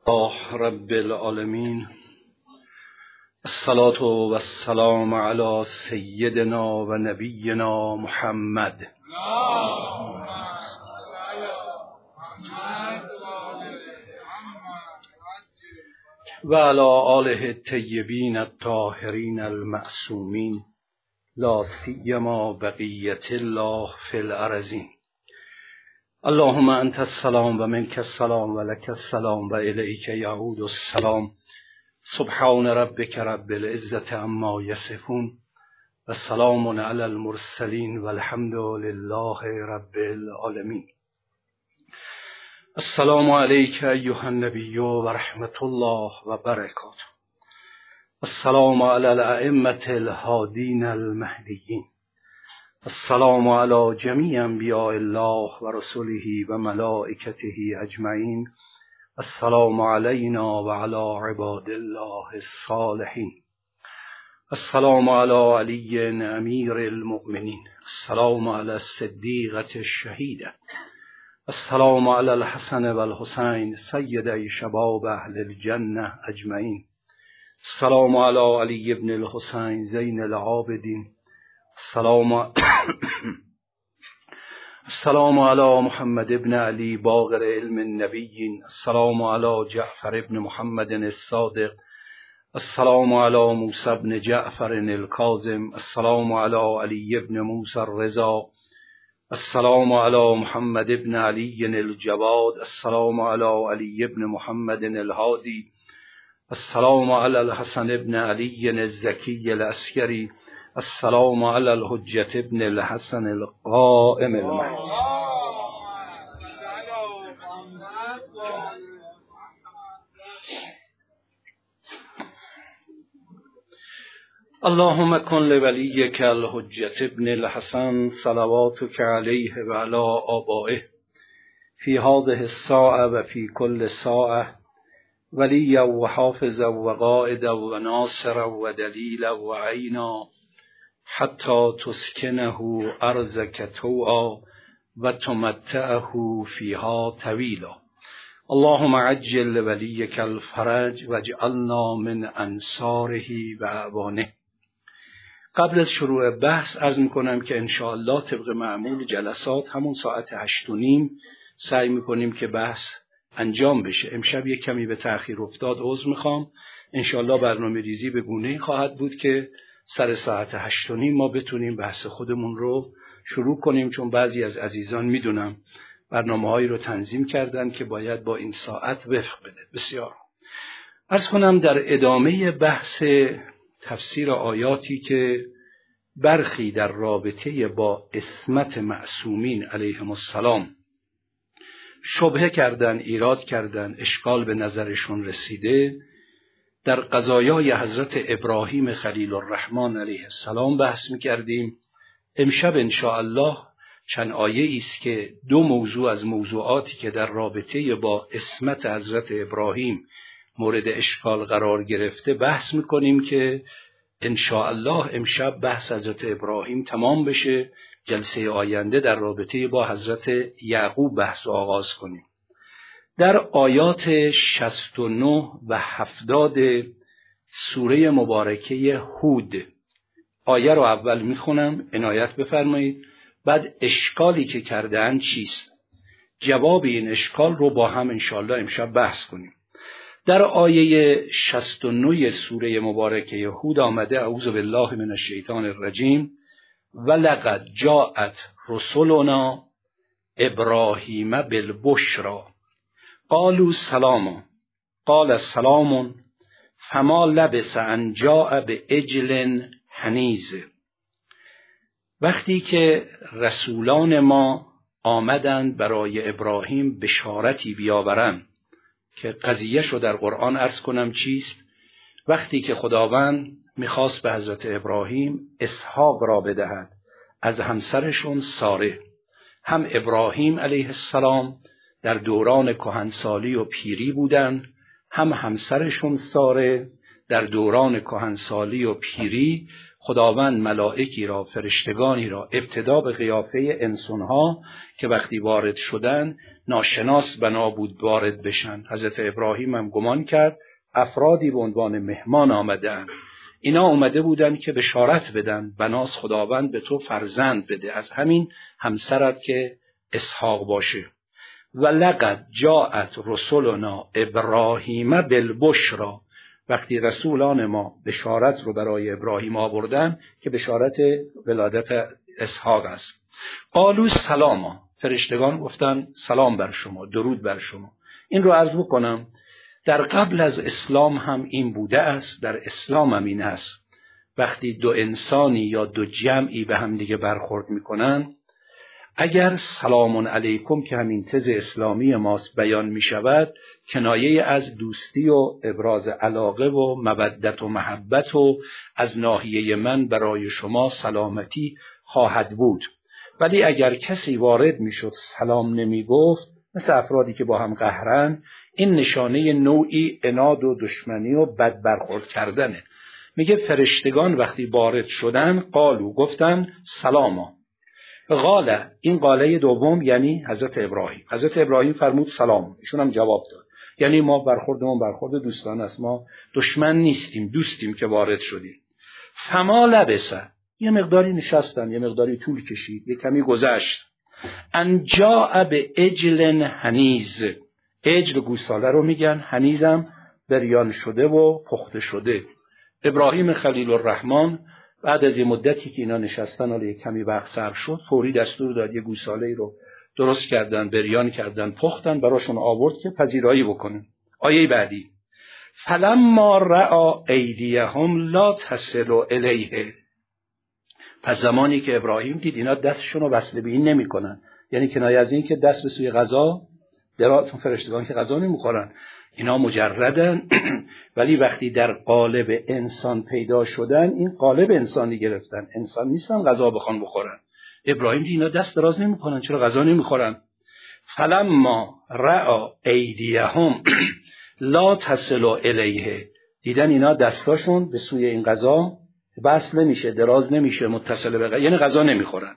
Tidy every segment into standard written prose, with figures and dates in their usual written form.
الله رب العالمین، الصلاة و السلام علی سیدنا و نبینا محمد و علی آله الطیبین الطاهرین المعصومین، لا سیما بقیة الله فی الارضین. اللهم انت السلام و منک السلام و لک السلام و الیک یعود السلام. سبحان ربک رب العزة عما یصفون و سلام علی المرسلین و الحمد لله رب العالمین. السلام علیک ایها النبی و رحمت الله و برکاته. السلام علی الائمة الهادین المهدیین. السلام علی جمیع انبیاء الله و رسله و ملائکته اجمعین. السلام علینا و علی عباد الله الصالحین. السلام علی علی امیر المؤمنین. السلام علی الصدیقة الشهیدة. السلام علی الحسن و الحسین سیدی شباب اهل الجنة اجمعین. السلام علی علی ابن الحسین زین العابدین. السلام علی محمد ابن علی باقر علم النبیین. السلام علی جعفر ابن محمد الصادق. السلام علی موسی ابن جعفر الکاظم. السلام علی علی ابن موسی الرضا. السلام علی محمد ابن علی الجواد. السلام علی علی ابن محمد الهادی. السلام علی الحسن ابن علی الزکی العسکری. السلام علی الحجة ابن الحسن القائم المهدی. اللهم کن لولیک الحجة ابن الحسن صلواتک علیه و علی آبائه فی هذه الساعة و فی کل ساعة ولیا و حافظا و قائدا و ناصرا و دلیلا و عینا حتی تسکنه ارضک طوعا و تمتعه فیها طویلا. اللهم عجل لولیک الفرج واجعلنا من انصاره و اعوانه. قبل از شروع بحث عرض میکنم که انشاءالله طبق معمول جلسات همون ساعت 8:30 سعی میکنیم که بحث انجام بشه. امشب یک کمی به تأخیر افتاد، عذر میخوام. انشاءالله برنامه ریزی به گونه‌ای خواهد بود که سر ساعت 8:30 ما بتونیم بحث خودمون رو شروع کنیم، چون بعضی از عزیزان میدونم برنامه‌هایی رو تنظیم کردن که باید با این ساعت وفق بده. بسیار عرض کنم در ادامه بحث تفسیر آیاتی که برخی در رابطه با عصمت معصومین علیهم السلام شبهه کردن، ایراد کردن، اشکال به نظرشون رسیده، در قضایای حضرت ابراهیم خلیل الرحمن علیه السلام بحث می‌کردیم. امشب انشاءالله چند آیه است که دو موضوع از موضوعاتی که در رابطه با عصمت حضرت ابراهیم مورد اشکال قرار گرفته بحث می‌کنیم که انشاءالله امشب بحث حضرت ابراهیم تمام بشه، جلسه آینده در رابطه با حضرت یعقوب بحث آغاز کنیم. در آیات 69 و 70 سوره مبارکه هود آیه رو اول میخونم، عنایت بفرمایید. بعد اشکالی که کردن چیست، جواب این اشکال رو با هم انشاءالله امشب بحث کنیم. در آیه 69 سوره مبارکه هود آمده اعوذ بالله من الشیطان الرجیم ولقد جاءت رسلنا ابراهیم بالبشرى قالوا سلاما قال سلام فما لبث ان جاء بعجل حنیذ. وقتی که رسولان ما آمدند برای ابراهیم بشارتی بیاورند که قضیه شو در قرآن عرض کنم چیست. وقتی که خداوند میخواست به حضرت ابراهیم اسحاق را بدهد از همسرشون ساره، هم ابراهیم علیه السلام در دوران کهنسالی و پیری بودند، هم همسرشون ساره در دوران کهنسالی و پیری خداوند ملائکی را، فرشتگانی را ابتدا به قیافه انسانها که وقتی وارد شدن ناشناس بنا بود وارد بشن. حضرت ابراهیم هم گمان کرد افرادی به عنوان مهمان آمدن، اینا اومده بودن که بشارت بدن بناس خداوند به تو فرزند بده، از همین همسرت که اسحاق باشه. و لقد جاءت رسلنا ابراهیم بالبشرى، وقتی رسولان ما بشارت رو برای ابراهیم آوردن که بشارت ولادت اسحاق است. قالوا سلاما، فرشتگان گفتن سلام بر شما، درود بر شما. این رو عرض بکنم در قبل از اسلام هم این بوده است، در اسلام هم این است. وقتی دو انسانی یا دو جمعی به هم دیگه برخورد میکنن، اگر سلام علیکم که همین تز اسلامی ماست بیان می شود، کنایه از دوستی و ابراز علاقه و مودت و محبت و از ناحیه من برای شما سلامتی خواهد بود. ولی اگر کسی وارد می شد سلام نمی گفت، مثل افرادی که با هم قهرن، این نشانه نوعی عناد و دشمنی و بد برخورد کردنه. میگه فرشتگان وقتی وارد شدن قالو گفتن سلاما. قاله، این قاله دوم یعنی حضرت ابراهیم. حضرت ابراهیم فرمود سلام، ایشون هم جواب داد. یعنی ما برخوردمون برخورد دوستانه است، ما دشمن نیستیم، دوستیم که وارد شدیم. فما لبسه، یه مقداری نشستن، یه مقداری طول کشید، یه کمی گذشت. ان جاء بعجل حنیز، عجل گوساله رو میگن، حنیزم بریان شده و پخته شده. ابراهیم خلیل الرحمن بعد از یه مدتی که اینا نشستن، حالا کمی وقت صرف شد، فوری دستور داد یه گوساله رو درست کردن، بریان کردن، پختن، براشون آورد که پذیرایی بکنن. آیه بعدی فلما رأى ایدیهم لا تصل الیه، پس زمانی که ابراهیم دید اینا دستشون رو وصل به این نمی‌کنن، یعنی کنایه از این که دست به سوی غذا دراتون، فرشتگان که غذا نمی‌خورن، اینا مجردن ولی وقتی در قالب انسان پیدا شدن، این قالب انسانی گرفتن، انسان نیستن غذا بخوان بخورن. ابراهیم دید اینا دست دراز نمی‌کنن، چرا غذا نمی‌خورن؟ فلما رأى ایدیهم لا تصل الیه، دیدن اینا دستاشون به سوی این غذا وصل نمیشه، دراز نمیشه، متصل به یعنی غذا نمیخورن.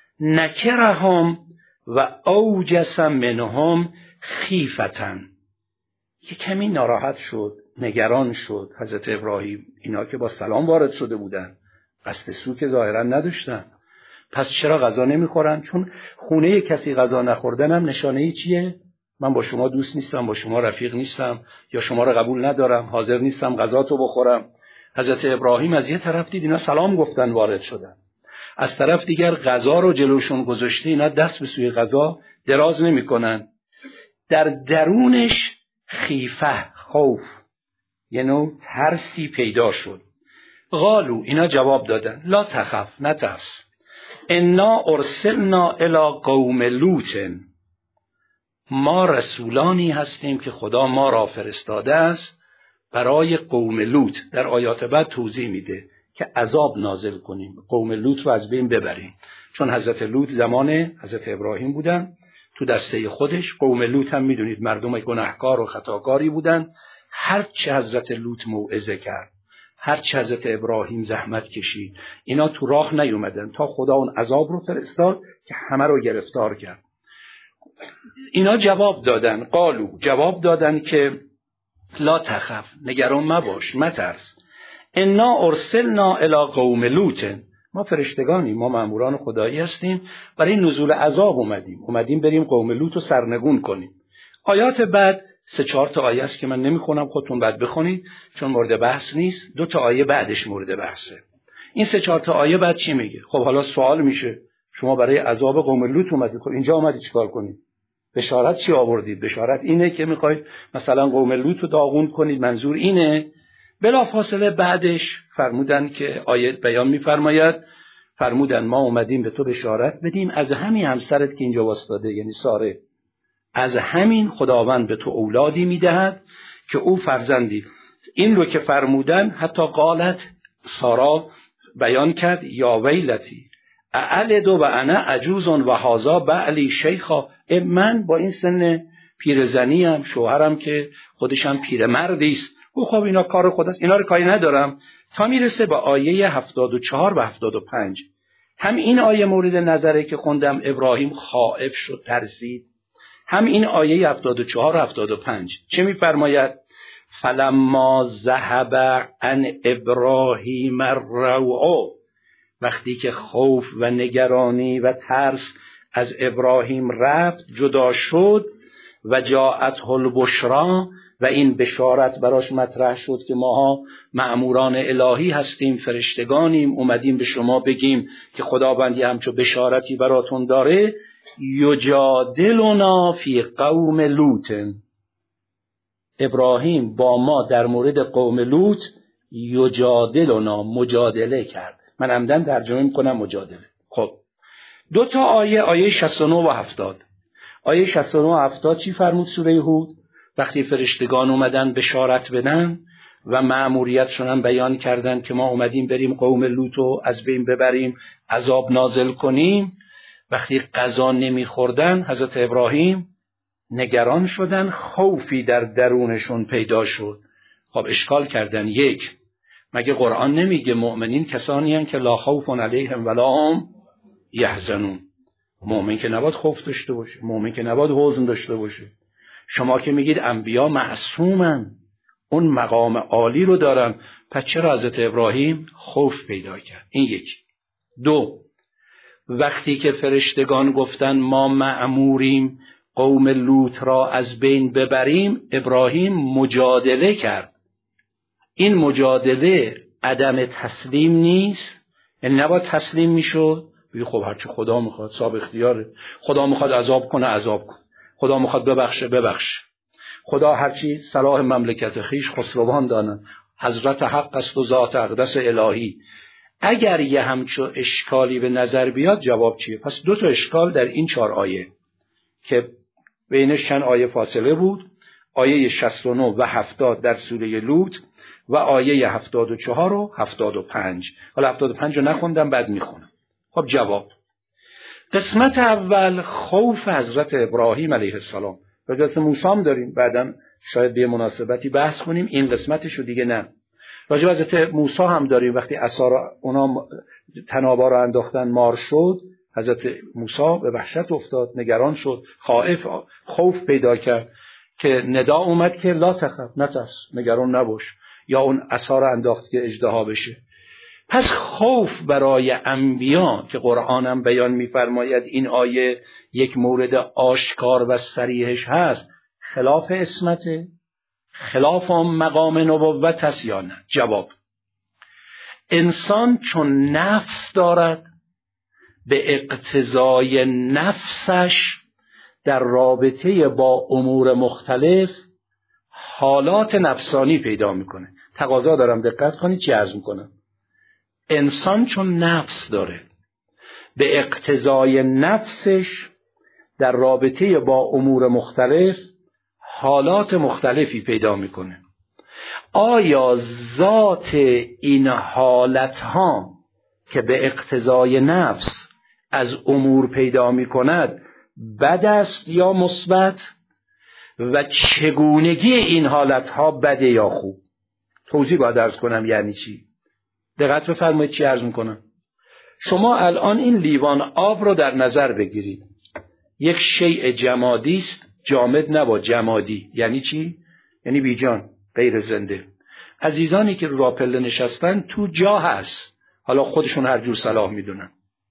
نکرهم و اوجس منهم خیفتن، یه کمی ناراحت شد، نگران شد حضرت ابراهیم. اینا که با سلام وارد شده بودن، قصد سو که ظاهرا نداشتن، پس چرا غذا نمیخورن؟ چون خونه کسی غذا نخوردن هم نشانه چیه؟ من با شما دوست نیستم، با شما رفیق نیستم، یا شما رو قبول ندارم، حاضر نیستم غذا تو بخورم. حضرت ابراهیم از یه طرف دید اینا سلام گفتن وارد شدن، از طرف دیگر غذا رو جلوشون گذاشته، اینا دست به سوی غذا دراز نمی کنن. در درونش خیفه، خوف، یعنی ترسی پیدا شد. قالو، اینا جواب دادن لا تخف، نترس، انا ارسلنا الی قوم لوط، ما رسولانی هستیم که خدا ما را فرستاده است برای قوم لوط. در آیات بعد توضیح میده که عذاب نازل کنیم، قوم لوط رو از بین ببریم، چون حضرت لوط زمان حضرت ابراهیم بودن تو دسته خودش. قوم لوط هم میدونید مردم گناهکار و خطاکاری بودن. هرچه حضرت لوط موعظه کرد، هرچه حضرت ابراهیم زحمت کشید، اینا تو راه نیومدن تا خدا اون عذاب رو فرستاد که همه رو گرفتار کرد. اینا جواب دادن، قالو، جواب دادن که لا تخف، نگران مباش، مترس، انا ارسلنا الی قوم لوط، ما فرشتگانی، ما ماموران خدایی هستیم، برای نزول عذاب اومدیم بریم قوم لوط رو سرنگون کنیم. آیات بعد 3-4 تا آیه است که من نمیخونم، خودتون بعد بخونید چون مورد بحث نیست. 2 تا آیه بعدش مورد بحثه. این 3-4 تا آیه بعد چی میگه؟ خب حالا سوال میشه شما برای عذاب قوم لوط اومدید، خب اینجا اومدید چیکار کنید؟ بشارت چی آوردید؟ بشارت اینه که میخواید مثلا قوم لوط رو داغون کنید، منظور اینه؟ بلافاصله بعدش فرمودن که آیه بیان میفرماید، فرمودن ما اومدیم به تو بشارت بدیم از همین همسرت که اینجا واسطاده، یعنی ساره، از همین خداوند به تو اولادی میدهد که او فرزندی. این رو که فرمودن حتی قالت، سارا بیان کرد یا ویلتی اعلد و انا عجوز و هذا بعلی شیخا، من با این سن پیرزنی هم، شوهرم که خودشم پیرمردی است، خب اینا کار خداست، اینا رو کاری ندارم، تا میرسه به آیه 74 و 75. هم این آیه مورد نظره که خوندم، ابراهیم خائف شد، ترسید. هم این آیه 74 و 75 چه میفرماید؟ فلما ذهب عن ابراهیم الروع، وقتی که خوف و نگرانی و ترس از ابراهیم رفت، جدا شد، و جاءته البشری، و این بشارت براش مطرح شد که ماها مأموران الهی هستیم، فرشتگانیم، اومدیم به شما بگیم که خداوند یه همچو بشارتی براتون داره. یجادلنا فی قوم لوط، ابراهیم با ما در مورد قوم لوط یجادلنا، مجادله کرد. من عمدن ترجمه میکنم مجادله. خب دو تا آیه 69 و 70. آیه 69 و 70 چی فرمود سوره هود؟ وقتی فرشتگان اومدن بشارت بدن و مأموریتشون هم بیان کردن که ما اومدیم بریم قوم لوطو از بین ببریم، عذاب نازل کنیم، وقتی غذا نمیخوردن حضرت ابراهیم نگران شدن، خوفی در درونشون پیدا شد. خب اشکال کردن، یک، مگه قرآن نمیگه مؤمنین کسانی هستند که لا خوف علیهم ولا هم یحزنون؟ مؤمن که نباید خوف داشته باشه، مؤمن که نباید حزن داشته باشه. شما که میگید انبیا معصومن، اون مقام عالی رو دارن، پس چرا حضرت ابراهیم خوف پیدا کرد؟ این یک. دو، وقتی که فرشتگان گفتن ما مأموریم قوم لوط را از بین ببریم، ابراهیم مجادله کرد. این مجادله عدم تسلیم نیست، یعنی نباید تسلیم میشد بگی خب هرچی خدا میخواد، صاحب اختیاره، خدا میخواد عذاب کنه عذاب کن، خدا میخواد ببخشه ببخشه، خدا هرچی صلاح مملکت خیش خسروان دانه، حضرت حق است و ذات اقدس الهی. اگر یه همچو اشکالی به نظر بیاد، جواب چیه؟ پس دو تا اشکال در این 4 آیه که بینش چند آیه فاصله بود، آیه 69 و 70 در سوره لوط و آیه 74 و 75. حالا 75 رو نخوندم، بعد میخونم. خب جواب، قسمت اول خوف حضرت ابراهیم علیه السلام. راجع موسی هم داریم، بعداً شاید به مناسبتی بحث کنیم، این قسمتشو دیگه نه. راجع حضرت موسی هم داریم، وقتی عصا را اونا تنابا را انداختن مار شد، حضرت موسی به وحشت افتاد، نگران شد، خائف، خوف پیدا کرد که ندا اومد که لا تخف، نترس، نگران نباش، یا اون عصا را انداخت که اژدها بشه. پس خوف برای انبیا که قرآن هم بیان می‌فرماید این آیه یک مورد آشکار و صریحش هست، خلاف عصمته، خلاف مقام نبوت است یا نه؟ جواب، انسان چون نفس دارد، به اقتضای نفسش در رابطه با امور مختلف حالات نفسانی پیدا میکنه. تقاضا دارم دقت کنید چی عرض میکنم. انسان چون نفس داره، به اقتضای نفسش در رابطه با امور مختلف حالات مختلفی پیدا میکنه. آیا ذات این حالتها که به اقتضای نفس از امور پیدا میکند بد است یا مثبت؟ و چگونگی این حالتها بده یا خوب؟ توضیح باید عرض کنم یعنی چی. دقت بفرمایید چی عرض میکنم. شما الان این لیوان آب رو در نظر بگیرید، یک شیء جمادی است، جامد نبا، جمادی. یعنی چی؟ یعنی بیجان، غیر زنده. عزیزانی که رو راپله نشستن تو جا هست، حالا خودشون هر جور صلاح میدونن.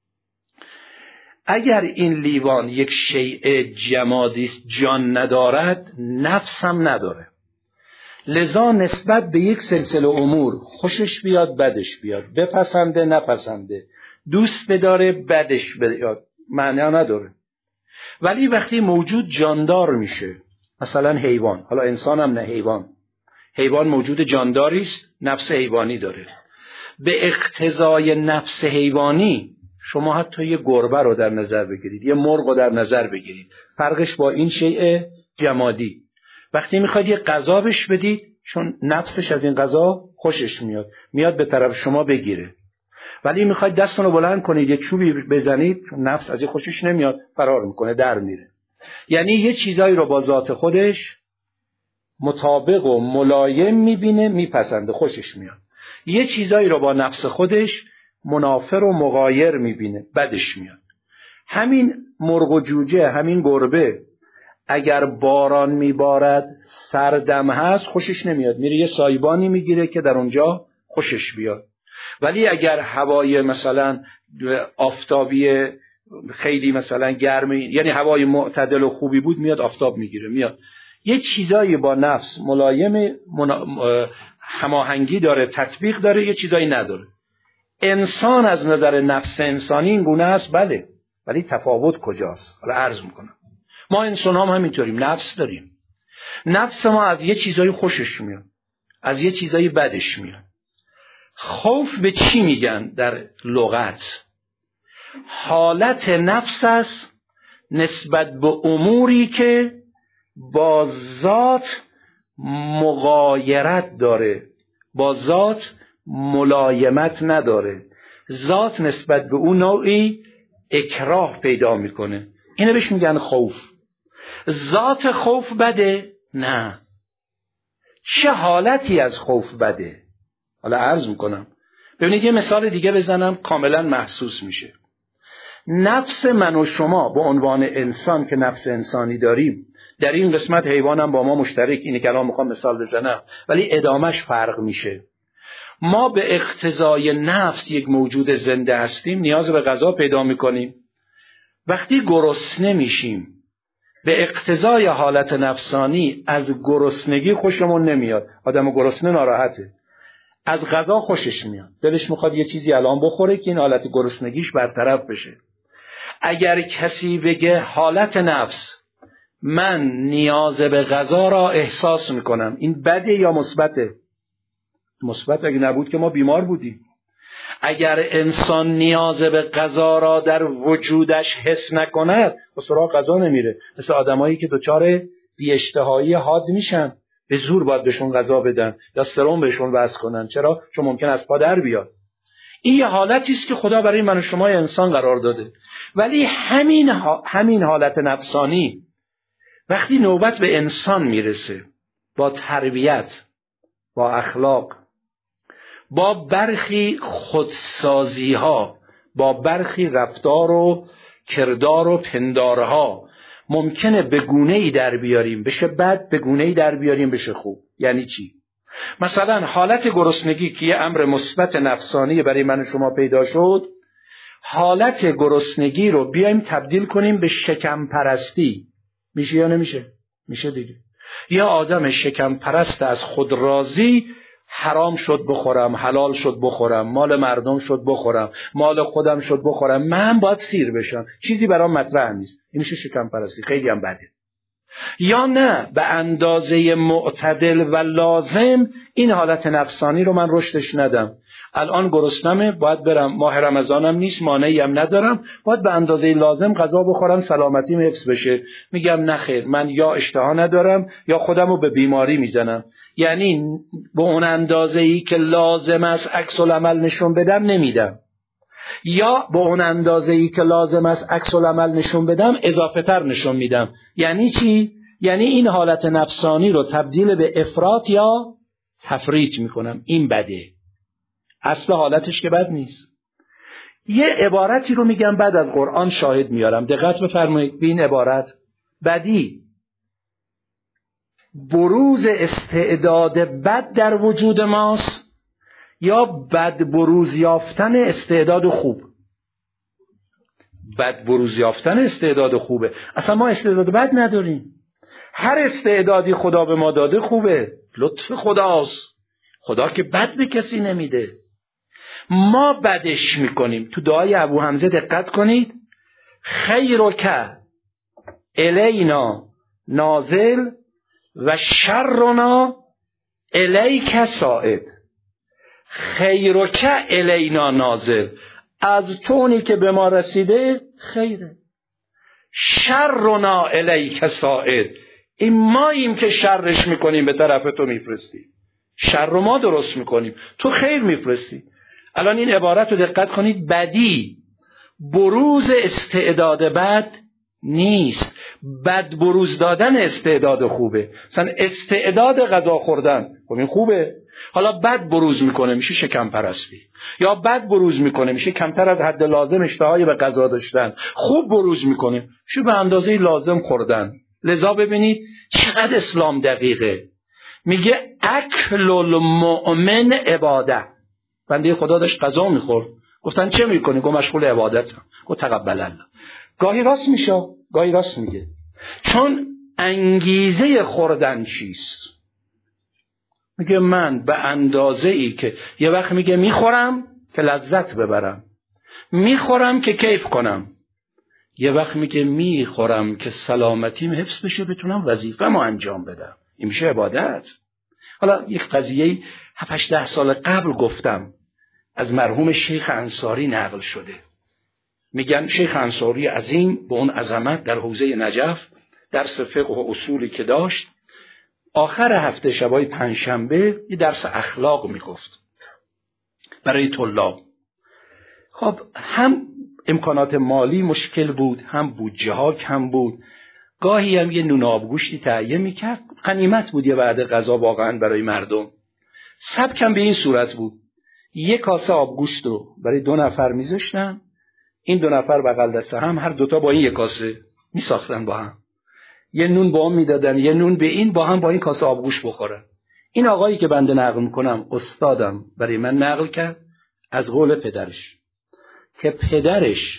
اگر این لیوان یک شیء جمادی است، جان ندارد، نفس هم نداره، لذا نسبت به یک سلسله امور خوشش بیاد بدش بیاد، بپسنده نپسنده، دوست بداره بدش بیاد، معنی نداره. ولی وقتی موجود جاندار میشه، مثلا حیوان، حالا انسان هم نه، حیوان موجود جانداری است، نفس حیوانی داره. به اقتضای نفس حیوانی شما حتی یه گربه رو در نظر بگیرید، یه مرغ رو در نظر بگیرید، فرقش با این شیء جمادی، وقتی میخواید یه غذا بهش بدید، چون نفسش از این غذا خوشش میاد به طرف شما بگیره. ولی میخواید دستتون رو بلند کنید یه چوبی بزنید، چون نفس از این خوشش نمیاد، فرار میکنه، در میره. یعنی یه چیزایی رو با ذات خودش مطابق و ملایم میبینه، میپسنده، خوشش میاد. یه چیزایی رو با نفس خودش منافر و مغایر میبینه، بدش میاد. همین مرغ و جوجه، همین گربه اگر باران میبارد سردم هست خوشش نمیاد، میره یه سایبانی میگیره که در اونجا خوشش بیاد. ولی اگر هوای مثلا آفتابی خیلی مثلا گرمی، یعنی هوای معتدل و خوبی بود، میاد آفتاب میگیره میاد. یه چیزایی با نفس ملایم هماهنگی داره، تطبیق داره، یه چیزایی نداره. انسان از نظر نفس انسانی این گونه است، بله، ولی تفاوت کجاست؟ حالا عرض میکنم. ما انسان هم همینطوریم، نفس داریم. نفس ما از یه چیزایی خوشش میاد، از یه چیزایی بدش میاد. خوف به چی میگن در لغت؟ حالت نفس است نسبت به اموری که با ذات مغایرت داره، با ذات ملایمت نداره. ذات نسبت به اون نوعی اکراه پیدا میکنه. اینه بهش میگن خوف. ذات خوف بده؟ نه. چه حالتی از خوف بده؟ حالا عرض میکنم. ببینید یه مثال دیگه بزنم کاملا محسوس میشه. نفس من و شما به عنوان انسان که نفس انسانی داریم، در این قسمت حیوانم با ما مشترک، اینه که الان میخوام مثال بزنم، ولی ادامش فرق میشه. ما به اقتضای نفس یک موجود زنده هستیم، نیاز به غذا پیدا میکنیم. وقتی گرسنه میشیم به اقتضای حالت نفسانی از گرسنگی خوشمون نمیاد. آدم گرسنه ناراحته، از غذا خوشش میاد، دلش میخواد یه چیزی الان بخوره که این حالت گرسنگیش برطرف بشه. اگر کسی بگه حالت نفس، من نیاز به غذا را احساس میکنم، این بده یا مثبته؟ مثبت. اگه نبود که ما بیمار بودیم. اگر انسان نیاز به غذا را در وجودش حس نکند، به سراغ غذا نمیره. مثل آدمایی که دچار بی‌اشتهایی حاد میشن، به زور باید بهشون غذا بدن یا سرم بهشون وصل کنن. چرا؟ چون ممکن است پا در بیاد. این یه حالتی است که خدا برای من و شما انسان قرار داده. ولی همین حالت نفسانی وقتی نوبت به انسان میرسه، با تربیت، با اخلاق، با برخی خودسازی ها، با برخی رفتار و کردار و پندارها، ممکنه به گونه‌ای در بیاریم بشه بد، به گونه‌ای در بیاریم بشه خوب. یعنی چی؟ مثلا حالت گرسنگی که یه امر مثبت نفسانی برای من و شما پیدا شد، حالت گرسنگی رو بیایم تبدیل کنیم به شکم پرستی. میشه یا نمیشه؟ میشه دیگه. یه آدم شکم پرست از خود راضی، حرام شد بخورم، حلال شد بخورم، مال مردم شد بخورم، مال خودم شد بخورم، من باید سیر بشم، چیزی برام مطرح نیست. این میشه شکم پرستی، خیلی هم بده. یا نه، به اندازه معتدل و لازم این حالت نفسانی رو من رشدش ندم. الان گرسنمه، باید برم، ماه رمضانم نیست، مانعی هم ندارم، باید به اندازه لازم غذا بخورم سلامتیم حفظ بشه. میگم نخیر، من یا اشتها ندارم یا خودم رو به بیماری میزنم. یعنی به اون اندازه‌ای که لازم است عکس العمل نشون بدم نمیدم، یا به اون اندازه‌ای که لازم است عکس العمل نشون بدم اضافه تر نشون میدم. یعنی چی؟ یعنی این حالت نفسانی رو تبدیل به افراط یا تفریط میکنم. این بده. اصل حالتش که بد نیست. یه عبارتی رو میگم بعد از قرآن شاهد میارم، دقت بفرمایید به این عبارت. بدی بروز استعداد بد در وجود ماست یا بد بروز یافتن استعداد خوب؟ بد بروز یافتن استعداد خوبه. اصلا ما استعداد بد نداریم. هر استعدادی خدا به ما داده خوبه، لطف خداست. خدا که بد به کسی نمیده. ما بدش میکنیم. تو دعای ابو حمزه دقت کنید. خیرک الینا نازل و شرنا الیک صاعد. خیرک الینا نازل، از تونی که به ما رسیده خیره. شرنا الیک صاعد، این ماییم که شرش میکنیم به طرف تو میفرستی. شر رو ما درست میکنیم، تو خیر میفرستی. الان این عبارت رو دقت کنید. بدی بروز استعداد بد نیست. بد بروز دادن استعداد خوبه. مثلا استعداد غذا خوردن، خب این خوبه. حالا بد بروز میکنه میشه شکم پرستی، یا بد بروز میکنه میشه کمتر از حد لازم اشتهایی به غذا داشتن. خوب بروز میکنه میشه به اندازه لازم خوردن. لذا ببینید چقدر اسلام دقیقه. میگه اکل المؤمن عباده. بنده خدا داشت غذا میخورد، گفتن چه میکنی؟ گفت مشغول عبادتم. گفت تقبل الله. گاهی راست میشه، گاهی راست میگه. چون انگیزه خوردن چیست؟ میگه من به اندازه ای که یه وقت میگه میخورم که لذت ببرم، میخورم که کیف کنم، یه وقت میگه میخورم که سلامتیم حفظ بشه بتونم وظیفه‌مو انجام بدم. این میشه عبادت. حالا یک قضیه 7-8 سال قبل گفتم، از مرحوم شیخ انصاری نقل شده. میگن شیخ انصاری عظیم به اون عظمت در حوزه نجف درس فقه و اصولی که داشت، آخر هفته شبای پنجشنبه یه درس اخلاق میگفت برای طلاب. خب هم امکانات مالی مشکل بود، هم بودجه ها کم بود، گاهی هم یه نون آبگوشتی تهیه میکرد، غنیمت بود یه وعده غذا واقعا برای مردم. سبکم به این صورت بود، یک کاسه آبگوشت رو برای 2 نفر میذاشتن، این 2 نفر بغل دست هم، هر دوتا با این یک کاسه میساختن با هم، یه نون با هم میدادن، یه نون به این، با هم با این کاسه آبگوشت بخورن. این آقایی که بنده نقل میکنم استادم برای من نقل کرد از قول پدرش، که پدرش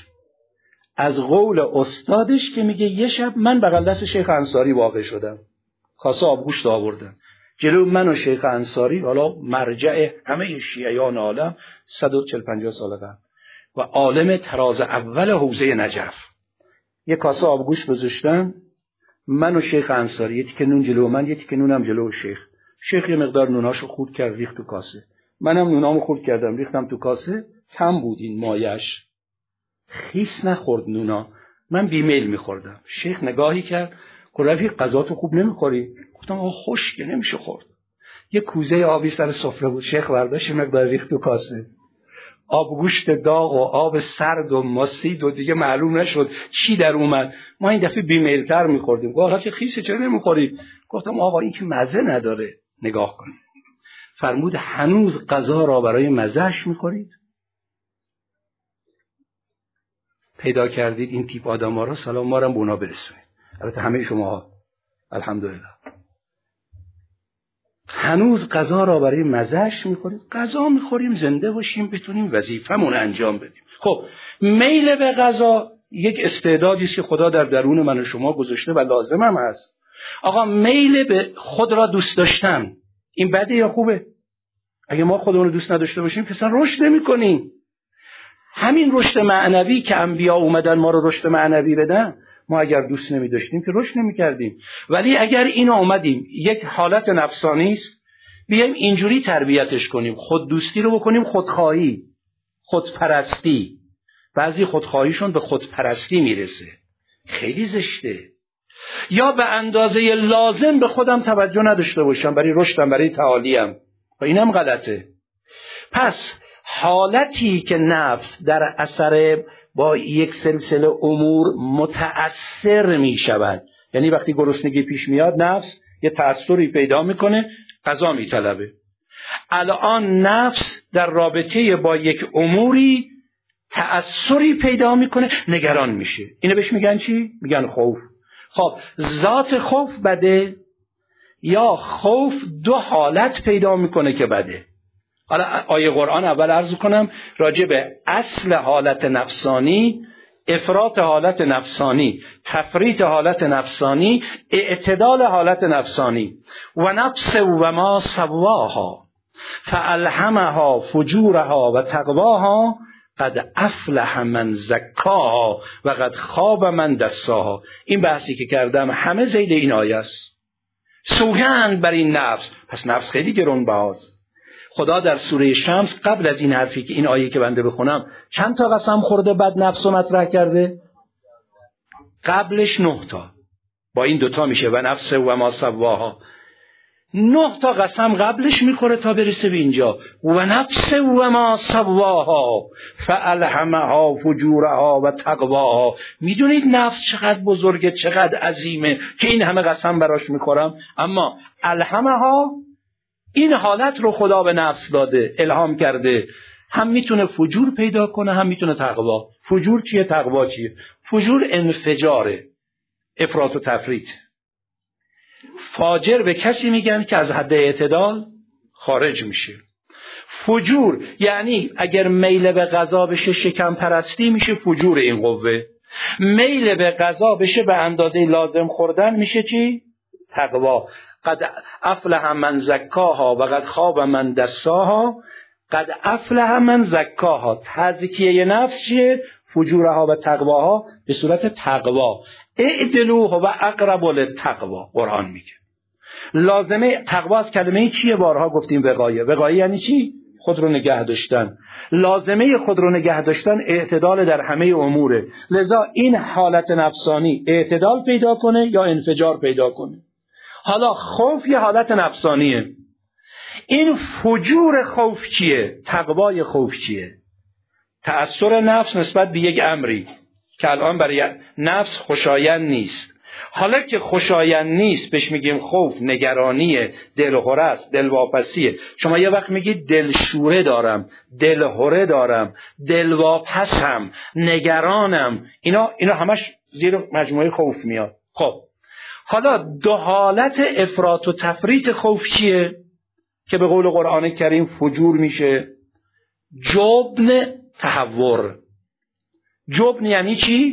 از قول استادش که میگه یه شب من بغل دست شیخ انصاری واقع شدم، کاسه آبگوشت آوردن جلو من و شیخ انصاری، حالا مرجع همه شیعیان عالم 140-50 سال قبل و عالم تراز اول حوزه نجف، یه کاسه آبگوشت گذاشتن، من و شیخ انصاری، یکی که نون جلو من، یکی که نونم جلو شیخ. شیخ یه مقدار نوناشو خورد کرد ریخت تو کاسه، منم نونامو خورد کردم ریختم تو کاسه. کم بود این مایش، خیس نخورد نونا، من بیمیل میخوردم. شیخ نگاهی کرد، گفت رفیق غذا تو خوب نمیخوری؟ گفتم آقا خشکه نمیشه خورد. یه کوزه آبی سر سفره بود، شیخ برداشت مقدار ریخت تو کاسه، آبگوشت داغ و آب سرد و ماسید و دیگه معلوم نشد چی در اومد. ما این دفعه بیمیلتر میخوردیم. گفت آقا چه خیسه چرا نمیخوری؟ گفتم آقا این که مزه نداره، نگاه کنید. فرمود هنوز غذا را برای مزهش میخورید؟ پیدا کردید این تیپ آدم‌ها را، سلام ما را به اونا برسونید. البته همه شما الحمدلله هنوز غذا را برای مزهش میخورید. غذا میخوریم زنده باشیم، بتونیم وظیفه‌مون انجام بدیم. خب میل به غذا یک استعدادی است که خدا در درون من و شما گذاشته و لازم هم هست. آقا میل به خود را دوست داشتن این بده یا خوبه؟ اگه ما خودمون رو دوست نداشته باشیم که اصلا رشد نمی‌کنیم. همین رشد معنوی که انبیا اومدن ما رو رشد معنوی بدن، ما اگر دوست نمی داشتیم که رشد نمی کردیم. ولی اگر اینو اومدیم یک حالت نفسانی است، بیایم اینجوری تربیتش کنیم، خود دوستی رو بکنیم خودخواهی، خودپرستی. بعضی خودخواهیشون به خودپرستی میرسه، خیلی زشته. یا به اندازه لازم به خودم توجه نداشته باشم برای رشدم، برای تعالیم، و اینم غلطه. پس حالتی که نفس در اثر با یک سلسله امور متأثر می شود، یعنی وقتی گرسنگی پیش میاد نفس یه تأثری پیدا میکنه، غذا می طلبه. الان نفس در رابطه با یک اموری تأثری پیدا میکنه، نگران میشه. اینو بهش میگن چی؟ میگن خوف. خب ذات خوف بده یا خوف دو حالت پیدا میکنه که بده؟ حالا آیه قرآن اول عرض کنم راجع به اصل حالت نفسانی، افراط حالت نفسانی، تفریط حالت نفسانی، اعتدال حالت نفسانی. و نفس و ما سواها فالهمها فجورها و تقواها قد افلح من زکاها و قد خاب من دساها. این بحثی که کردم همه ذیل این آیه است. سوگند بر این نفس. پس نفس خیلی گرانبهاست. خدا در سوره شمس قبل از این حرفی که این آیه که بنده بخونم چند تا قسم خورده بد نفس رو مطرح کرده؟ قبلش 9 تا. با این 2 تا میشه و نفس و ما سواها. 9 تا قسم قبلش میکنه تا برسه به اینجا. و نفس و ما سواها فالهمها فجورها و تقواها. میدونید نفس چقدر بزرگه، چقدر عظیمه که این همه قسم براش میخورم. اما الهمها، این حالت رو خدا به نفس داده، الهام کرده. هم میتونه فجور پیدا کنه، هم میتونه تقوا. فجور چیه؟ تقوا چیه؟ فجور انفجاره، افراط و تفریط. فاجر به کسی میگن که از حد اعتدال خارج میشه. فجور یعنی اگر میل به غذا بشه شکم پرستی میشه فجور این قوه. میل به غذا بشه به اندازه لازم خوردن میشه چی؟ تقوا. قد افلح من زکاها و قد خاب من دساها. قد افلح من زکاها، تزکیه نفس چیه؟ فجورها و تقواها به صورت تقوا. اعدلوه و اقرب للتقوا، قرآن میگه. لازمه تقوا از کلمه چیه؟ بارها گفتیم وقایه. وقایه یعنی چی؟ خود رو نگه داشتن. لازمه خود رو نگه داشتن اعتدال در همه اموره. لذا این حالت نفسانی اعتدال پیدا کنه یا انفجار پیدا کنه. حالا خوف یه حالت نفسانیه. این فجور خوف چیه؟ تقوای خوف چیه؟ تأثیر نفس نسبت به یک امری که الان برای نفس خوشایند نیست. حالا که خوشایند نیست بهش میگیم خوف، نگرانیه، دلهره است، دلواپسیه. شما یه وقت میگید دلشوره دارم، دلهره دارم، دلواپسم، نگرانم. اینا همش زیر مجموعه خوف میاد. خب حالا دو حالت افراط و تفریط خوف چیه؟ که به قول قرآن کریم فجور میشه. جبن، تهور. جبن یعنی چی؟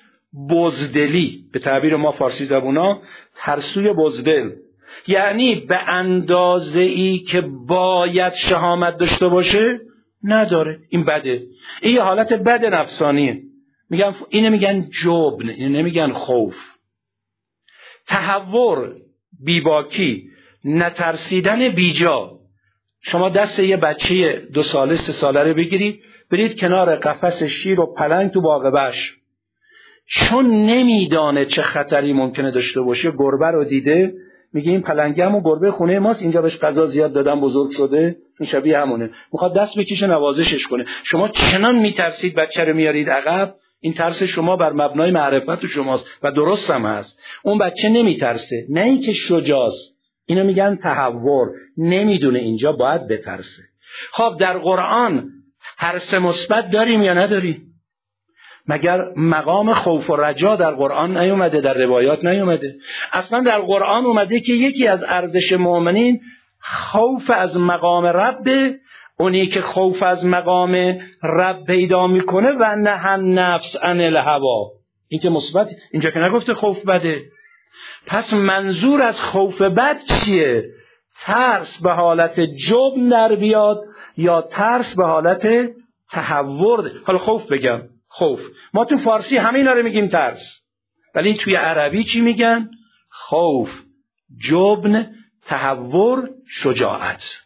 بزدلی. به تعبیر ما فارسی زبونا ترسوی بزدل، یعنی به اندازه ای که باید شهامت داشته باشه نداره. این بده، این حالت بد نفسانیه. اینه میگن جبن، اینه نمیگن خوف. تهور، بیباکی، نترسیدن بیجا. شما دست یه بچه 2 ساله 3 ساله رو بگیرید برید کنار قفس شیر و پلنگ تو باغ وحش، چون نمیدانه چه خطری ممکنه داشته باشه. گربه رو دیده میگه این پلنگ همون گربه خونه ماست، اینجا بهش غذا زیاد دادن بزرگ شده، این شبیه همونه، میخواد دست بکشه نوازشش کنه. شما چنان میترسید بچه رو میارید عقب. این ترس شما بر مبنای معرفت شماست و درست هم هست. اون بچه نمیترسه، نه اینکه شجاعست. اینو میگن تهور، نمیدونه اینجا باید بترسه. خب در قرآن ترس مثبت داریم یا نداریم؟ مگر مقام خوف و رجا در قرآن نیومده؟ در روایات نیومده؟ اصلا در قرآن اومده که یکی از ارزش مؤمنین خوف از مقام رب. اونی که خوف از مقام رب پیدا میکنه و نه نفس عن الهوا، این که مثبت. اینجا که نگفته خوف بده. پس منظور از خوف بد چیه؟ ترس به حالت جبن در بیاد یا ترس به حالت تهور. حالا خوف بگم، خوف ما تو فارسی همه اینا رو میگیم ترس، ولی توی عربی چی میگن؟ خوف، جبن، تهور، شجاعت.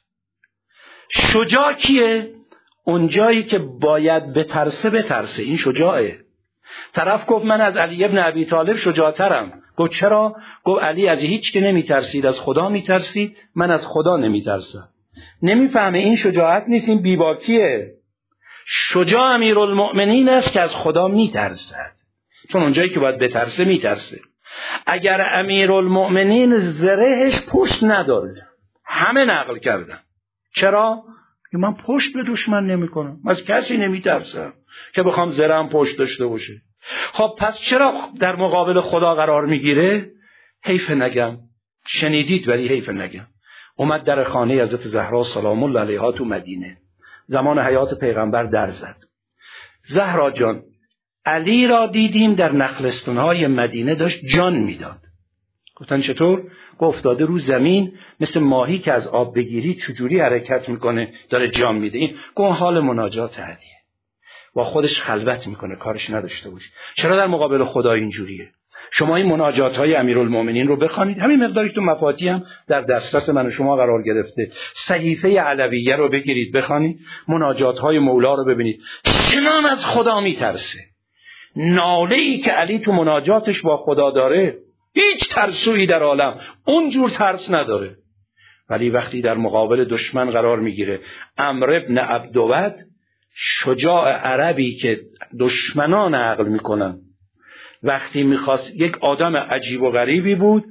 شجاع کیه؟ اون جایی که باید بترسه، این شجاعه. طرف گفت من از علی ابن ابی طالب شجاعترم. گفت چرا؟ گفت علی از هیچ که نمیترسید، از خدا میترسید، من از خدا نمیترسم. نمیفهمه این شجاعت نیست، این بیباکیه. شجاع امیرالمؤمنین است که از خدا میترسد، چون اونجایی که باید بترسه میترسه. اگر امیرالمؤمنین زرهش پشت نداره، همه نقل کردن. چرا؟ من پشت به دشمن نمی کنم، از کسی نمی ترسم که بخوام زرم پشت داشته باشه. خب پس چرا در مقابل خدا قرار میگیره؟ حیف نگم، شنیدید ولی حیف نگم. اومد در خانه حضرت زهرا سلام الله علیها تو مدینه، زمان حیات پیغمبر در زد. زهرا جان، علی را دیدیم در نخلستان‌های مدینه داشت جان میداد. گفتن چطور؟ گفت افتاده رو زمین مثل ماهی که از آب بگیری چجوری حرکت میکنه، داره جان میده. این گفت حال مناجات علیه، با خودش خلوت میکنه، کارش نداشته باشه. چرا در مقابل خدا اینجوریه؟ شما این مناجات های امیرالمؤمنین رو بخوانید، همین مقداری تو مفاتی هم در دسترس من و شما قرار گرفته. صحیفه علویه رو بگیرید بخوانید، مناجات های مولا رو ببینید، چنان از خدا میترسه. ناله ای که علی تو مناجاتش با خدا داره، هیچ ترسویی در عالم اونجور ترس نداره. ولی وقتی در مقابل دشمن قرار میگیره، عمرو بن عبدود شجاع عربی که دشمنان عقل میکنن، وقتی میخواست، یک آدم عجیب و غریبی بود،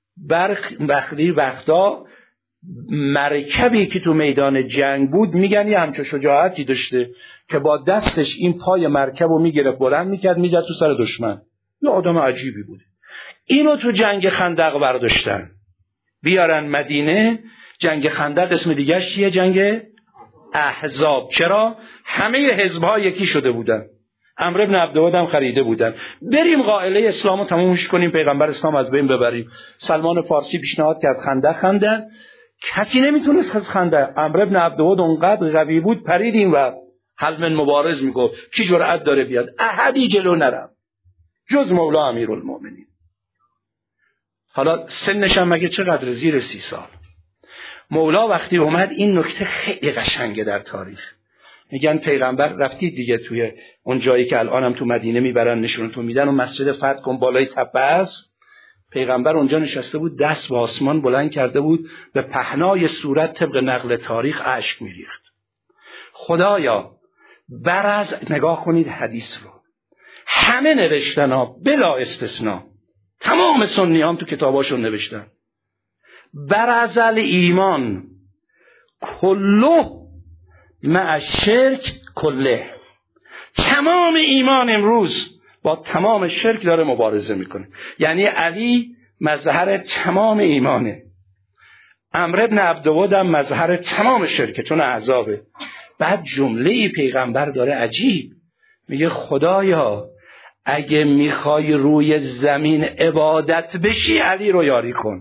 وقتا مرکبی که تو میدان جنگ بود میگن یه همچون شجاعتی داشته که با دستش این پای مرکب رو میگرفت بلند میکرد میزد تو سر دشمن. یه آدم عجیبی بود. اینو تو جنگ خندق برداشتن بیارن مدینه. جنگ خندق اسم دیگه چیه؟ جنگ احزاب. چرا؟ همه حزب‌ها یکی شده بودن، عمرو بن عبدود هم خریده بودن. بریم قائله اسلامو تمومش کنیم، پیغمبر اسلام از بین ببریم. سلمان فارسی پیشنهاد کرد خندق خندن، کسی نمیتونست از خندق. عمرو بن عبدود اونقدر قوی بود، پرید این و حل من مبارز میگفت کی جرأت داره بیاد؟ احدی جلو نرفت جز مولا امیرالمومنین. حالا سنش هم مگه چقدر؟ زیر 30 سال. مولا وقتی اومد، این نکته خیلی قشنگه در تاریخ، میگن پیغمبر، رفتید دیگه توی اون جایی که الانم تو مدینه میبرن نشونتون میدن و مسجد فتح کن بالای تپه است، پیغمبر اونجا نشسته بود، دست به آسمان بلند کرده بود، به پهنای صورت طبق نقل تاریخ اشک میریخت. خدایا برز، نگاه کنید حدیث رو، همه نوشتن ها بلا استثناء، تمام سنی هم تو کتاباشون نوشتن، برزل ایمان کله مع شرک کله. تمام ایمان امروز با تمام شرک داره مبارزه میکنه. یعنی علی مظهر تمام ایمانه، عمرو بن عبدود هم مظهر تمام شرکه چون احزابه. بعد جمله پیغمبر داره عجیب، میگه خدایا اگه میخوای روی زمین عبادت بشی علی رو یاری کن.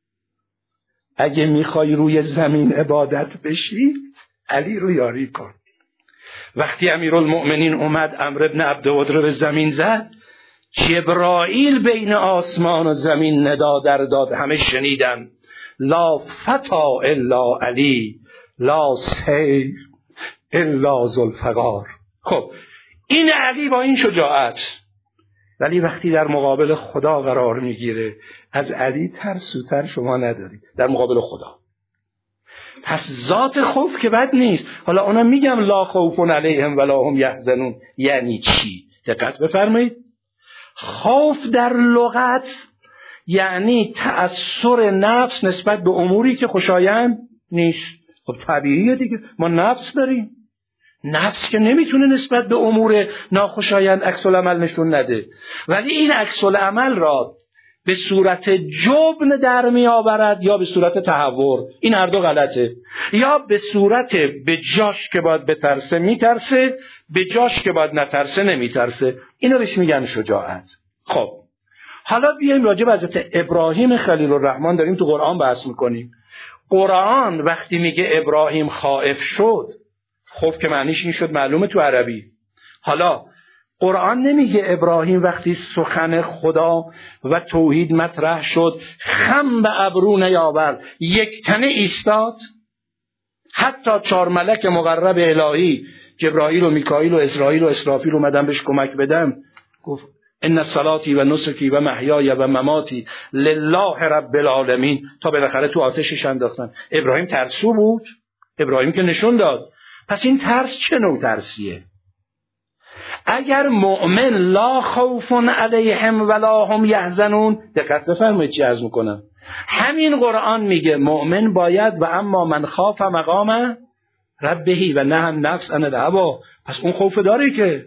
اگه میخوای روی زمین عبادت بشی علی رو یاری کن. وقتی امیرالمؤمنین اومد عمرو بن عبدود رو به زمین زد، جبرائیل بین آسمان و زمین ندا در داد، همه شنیدن لا فتا الا علی لا سیف الا ذوالفقار. خب این علی با این شجاعت، ولی وقتی در مقابل خدا قرار میگیره، از علی ترسوتر شما ندارید در مقابل خدا. پس ذات خوف که بد نیست. حالا اونا میگم لا خوف علیهم ولا هم یحزنون، یعنی چی؟ دقت بفرمایید. خوف در لغت یعنی تأثر نفس نسبت به اموری که خوشایند نیست. خب طبیعیه دیگه، ما نفس داریم، نفس که نمیتونه نسبت به امور ناخوشایند عکس العمل نشون نده، ولی این عکس العمل را به صورت جبن در می آورد یا به صورت تهور. این هر دو غلطه. یا به صورت به جاش که باید بترسه میترسه، به جاش که باید نترسه نمیترسه. اینو بهش میگن شجاعت. خب حالا بیایم راجع به حضرت ابراهیم خلیل الرحمن داریم تو قرآن بحث میکنیم. قرآن وقتی میگه ابراهیم خائف شد، خوف که معنیش این شد معلومه تو عربی. حالا قرآن نمیگه ابراهیم وقتی سخن خدا و توحید مطرح شد خم به ابرو نیاورد، یک تنه ایستاد؟ حتی 4 ملک مقرب الهی جبرائیل و میکائیل و اسرائیل و اسرافیل اومدن بهش کمک بدن، گفت ان صلاتی و نسکی و محیای و مماتی لله رب العالمین، تا بالاخره تو آتشش انداختن. ابراهیم ترسو بود؟ ابراهیم که نشون داد. پس این ترس چه نوع ترسیه؟ اگر مؤمن لا خوف علیهم ولا هم یحزنون، دقت بفرمایید چی عرض میکنم. همین قرآن میگه مؤمن باید و اما من خاف مقام ربه و نهی النفس عن الهوی. پس اون خوف داره که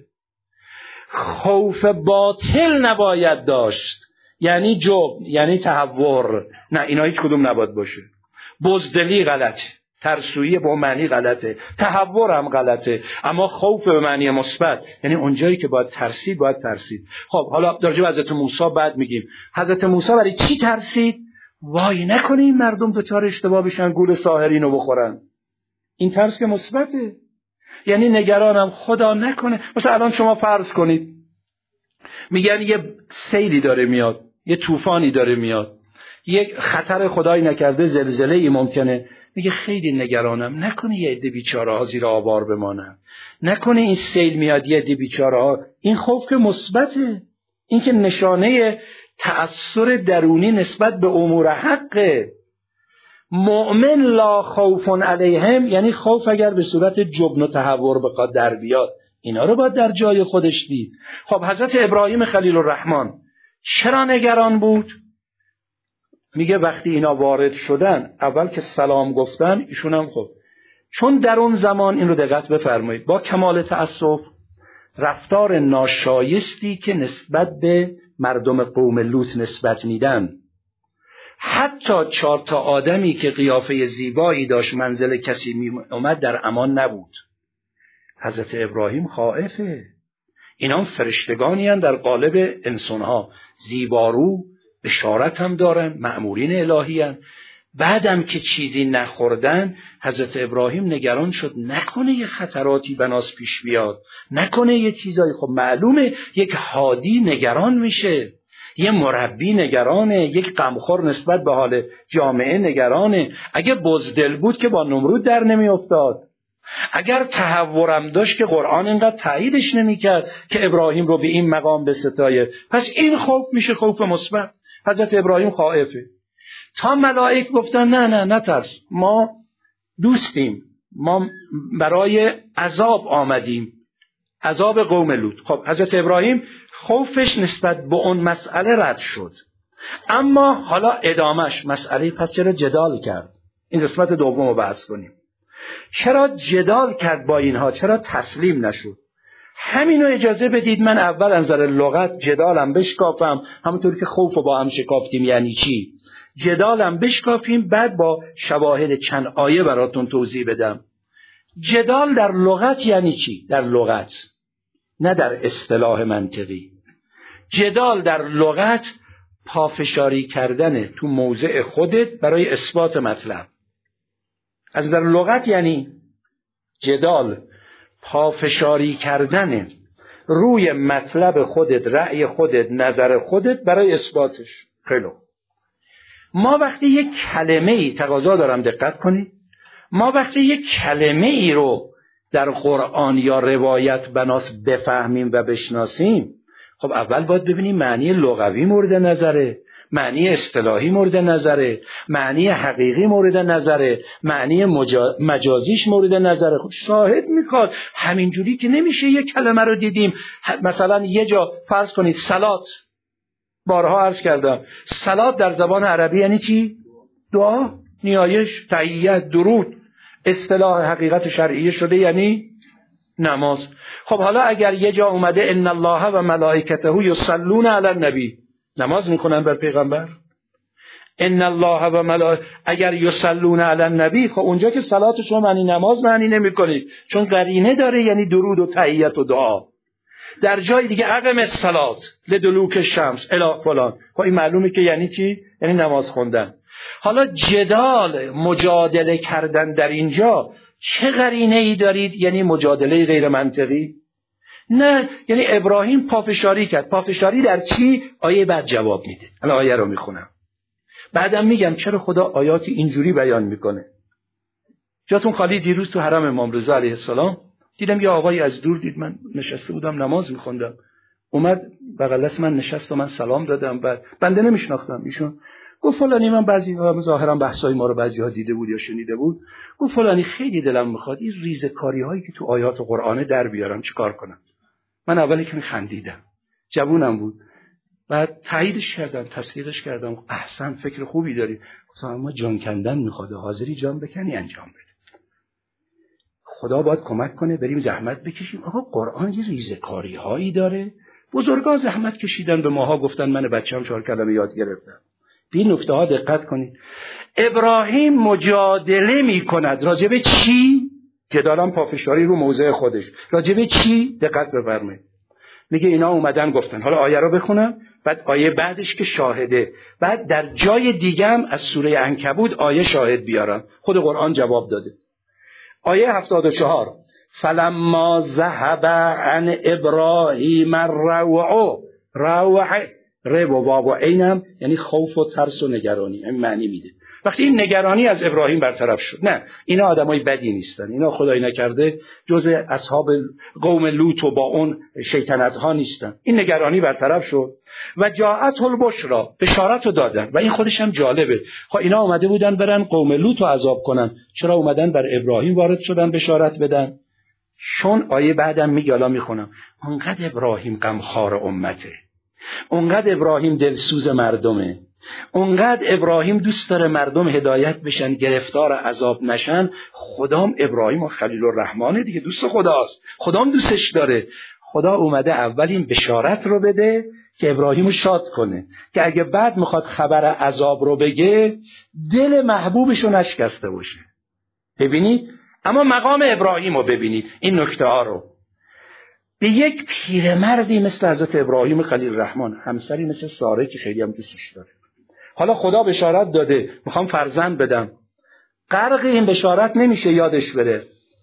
خوف باطل نباید داشت، یعنی جبن، یعنی تهور. نه اینا هیچ کدوم نباید باشه. بزدلی غلطه، ترسویی به معنی غلطه، تهور هم غلطه، اما خوف به معنی مثبت، یعنی اونجایی که باید ترسید باید ترسید. خب حالا در جواب حضرت موسی بعد میگیم حضرت موسی برای چی ترسید؟ وای نکنه این مردم دوچار اشتباه بشن گول ساحرینو بخورن. این ترس که مثبته، یعنی نگرانم خدا نکنه. مثلا الان شما فرض کنید میگن یه سیلی داره میاد، یه طوفانی داره میاد، یک خطر خدایی نکرده زلزله ای ممکنه، میگه خیلی نگرانم، نکنه یه عده بیچاره ها زیر آوار بمانن، نکنه این سیل میاد یه عده بیچاره ها. این خوف که مثبته، این که نشانه تأثیر درونی نسبت به امور حقه. مؤمن لا خوف علیهم یعنی خوف اگر به صورت جبن و تهور بخواد در بیاد، اینا رو باید در جای خودش دید. خب حضرت ابراهیم خلیل الرحمن چرا نگران بود؟ میگه وقتی اینا وارد شدن، اول که سلام گفتن، ایشون هم خب چون در اون زمان، این رو دقت بفرمایید، با کمال تأسف رفتار ناشایستی که نسبت به مردم قوم لوط نسبت میدن، حتی 4 تا آدمی که قیافه زیبایی داشت منزل کسی می اومد در امان نبود. حضرت ابراهیم خائفه. اینا فرشتگانی هستند در قالب انسانها، زیبارو، بشارت هم دارن، مأمورین الهی هستند. بعدم که چیزی نخوردن، حضرت ابراهیم نگران شد نکنه یه خطراتی بناس پیش بیاد، نکنه یه چیزایی. خب معلومه یک هادی نگران میشه، یه مربی نگرانه، یک غمخور نسبت به حال جامعه نگرانه. اگه بزدل بود که با نمرود در نمی افتاد، اگر تهورم داشت که قرآن اینقدر تاییدش نمی کرد که ابراهیم رو به این مقام بستایه. پس این خوف میشه خوف مثبت. حضرت ابراهیم خائفه. تا ملائک گفتن نه نترس، ما دوستیم، ما برای عذاب آمدیم، عذاب قوم لوط. خب حضرت ابراهیم خوفش نسبت به اون مسئله رد شد. اما حالا ادامش مسئله، پس چرا جدال کرد؟ این قسمت دوم رو بحث کنیم. چرا جدال کرد با اینها؟ چرا تسلیم نشد؟ همینو اجازه بدید من اول از نظر لغت جدالم بشکافم، همونطور که خوف رو با هم شکافتیم. یعنی چی؟ جدالم بشکافیم، بعد با شواهد چند آیه براتون توضیح بدم. جدال در لغت یعنی چی؟ در لغت، نه در اصطلاح منطقی. جدال در لغت پافشاری کردن تو موضع خودت برای اثبات مطلب. از در لغت یعنی جدال پافشاری کردن روی مطلب خودت، رأی خودت، نظر خودت برای اثباتش. خیلی ما وقتی یک کلمه ای، تقاضا دارم دقت کنید، ما وقتی یک کلمه ای رو در قرآن یا روایت بناس بفهمیم و بشناسیم، خب اول باید ببینیم معنی لغوی مورد نظره، معنی اصطلاحی مورد نظره، معنی حقیقی مورد نظره، معنی مجازیش مورد نظره. خب شاهد میخواد. همینجوری که نمیشه یک کلمه رو دیدیم. مثلا یه جا فرض کنید صلات، بارها عرض کردم صلات در زبان عربی یعنی چی؟ دعا، نیایش، تحیت، درود. اصطلاح حقیقت شرعیه شده یعنی نماز. خب حالا اگر یه جا اومده ان الله و ملائکته یصلون علی النبی، نماز میکنن بر پیغمبر. ان الله و ملائکته، اگر یصلون علی النبی، خب اونجا که صلات شما معنی نماز معنی نمیکنید، چون قرینه داره، یعنی درود و تحیت و دعا. در جای دیگه اقم الصلاه لدلوک الشمس الی فلان، خب این معلومه که یعنی چی؟ یعنی نماز خوندن. حالا جدال، مجادله کردن در اینجا چه قرینه ای دارید؟ یعنی مجادله غیر منطقی؟ نه، یعنی ابراهیم پافشاری کرد. پافشاری در چی؟ آیه بعد جواب میده. الان آیه رو میخونم، بعدم میگم چرا خدا آیاتی اینجوری بیان میکنه. جاتون خالی، دیروز تو حرم امام رضا علیه السلام دیدم یه آقایی از دور دید، من نشسته بودم نماز میخوندم، اومد بغل دست من نشست و من سلام دادم. بعد بنده نمیشناختم ایشون، گفت فلانی، من بعضی ظاهرا بحثای ما رو بعضی‌ها دیده بود یا شنیده بود، گفت فلانی خیلی دلم میخواد این ریزکاری هایی که تو آیات قرآن در بیارم، چیکار کنم؟ من اولی که خندیدم، جوونم بود، بعد تاییدش کردم، تصدیقش کردم، احسن، فکر خوبی داری. گفتم اما جان کندن میخواد، حاضری جان بکنی انجام بده. خدا باید کمک کنه بریم زحمت بکشیم. آقا قرآن یه ریزکاری هایی داره. بزرگان زحمت کشیدن، به ماها گفتن، من بچه‌ام 4 کلمه یاد گرفتم. به این نکته ها دقت کنید. ابراهیم مجادله میکند راجب چی؟ جدالم پافشاری رو موضع خودش. راجب چی؟ دقت بفرمایید. میگه اینا اومدن گفتن. حالا آیه رو بخونم، بعد آیه بعدش که شاهده، بعد در جای دیگه هم از سوره عنکبوت آیه شاهد بیارم. خود قرآن جواب داده. آیه 74 فلما ذهب عن ابراهیم الروع، روع ر و واو و عینم یعنی خوف و ترس و نگرانی، این معنی میده. وقتی این نگرانی از ابراهیم برطرف شد، نه اینا آدمای بدی نیستن، اینا خدای نکرده جزء اصحاب قوم لوط و با اون شیطنت ها نیستن، این نگرانی برطرف شد و جاءت البشری، بشارت رو دادن. و این خودش هم جالبه، خب اینا اومده بودن برن قوم لوط رو عذاب کنن، چرا اومدن بر ابراهیم وارد شدن بشارت بدن؟ چون آیه بعدم میگه، الان میخونم، اونقدر ابراهیم غمخوار امته، اونقدر ابراهیم دلسوز مردمه، اونقدر ابراهیم دوست داره مردم هدایت بشن، گرفتار عذاب نشن. خدام ابراهیم و خلیل الرحمنه دیگه، دوست خداست، خدام دوستش داره. خدا اومده اول این بشارت رو بده که ابراهیم رو شاد کنه، که اگه بعد میخواد خبر عذاب رو بگه دل محبوبش رو نشکسته باشه. ببینید اما مقام ابراهیم رو ببینید، این نکته ها رو. به یک پیرمردی مثل حضرت ابراهیم خلیل الرحمن، همسری مثل ساره که خیلی هم دوستش داره، حالا خدا بشارت داده میخوام فرزند بدم، غرق این بشارت نمیشه یادش بره،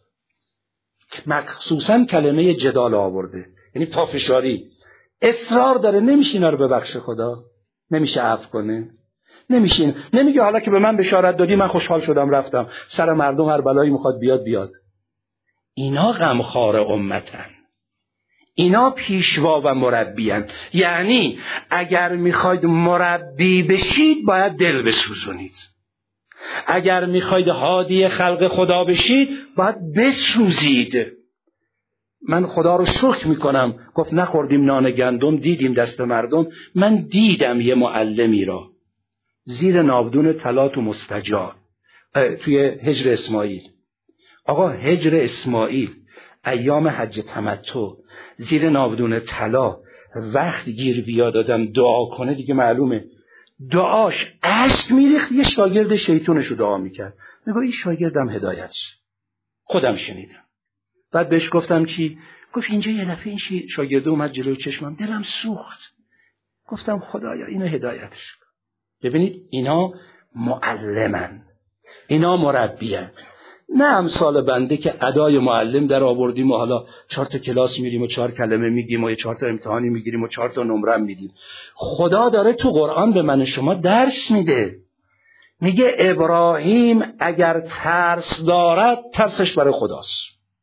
مخصوصا کلمه جدال آورده، یعنی پافشاری، اصرار داره، نمیشه اینا رو ببخشه خدا، نمیشه عفو کنه، نمیشه، نمیگه حالا که به من بشارت دادی من خوشحال شدم رفتم، سر مردم هر بلایی میخواد بیاد. اینا غمخوار امتن، اینا پیشوا و مربیان. یعنی اگر میخواید مربی بشید باید دل بسوزونید، اگر میخواید هادی خلق خدا بشید باید بسوزید. من خدا رو شکر میکنم، گفت نخوردیم نان گندم دیدیم دست مردم. من دیدم یه معلمی را زیر ناودون طلا تو مستجار توی هجر اسماعیل. آقا هجر اسماعیل ایام حج تمتع زیر ناودون طلا وقت گیر بیاد آدم دعا کنه دیگه معلومه دعاش اشک میریخت، یه شاگرد شیطونش رو دعا میکرد، میگه این شاگردم هدایت شد. خودم شنیدم، بعد بهش گفتم چی؟ گفت اینجا یه دفعه این شاگرد اومد جلوی چشمم، دلم سوخت، گفتم خدایا اینو هدایتش کن. ببینید اینا معلمن، اینا مربیان، نه امثال بنده که ادای معلم در آوردیم و حالا 4 تا کلاس میریم و 4 کلمه میگیم و 4 تا امتحانی میگیریم و 4 تا نمره میدیم. خدا داره تو قرآن به من شما درس میده، میگه ابراهیم اگر ترس دارد ترسش برای خداست.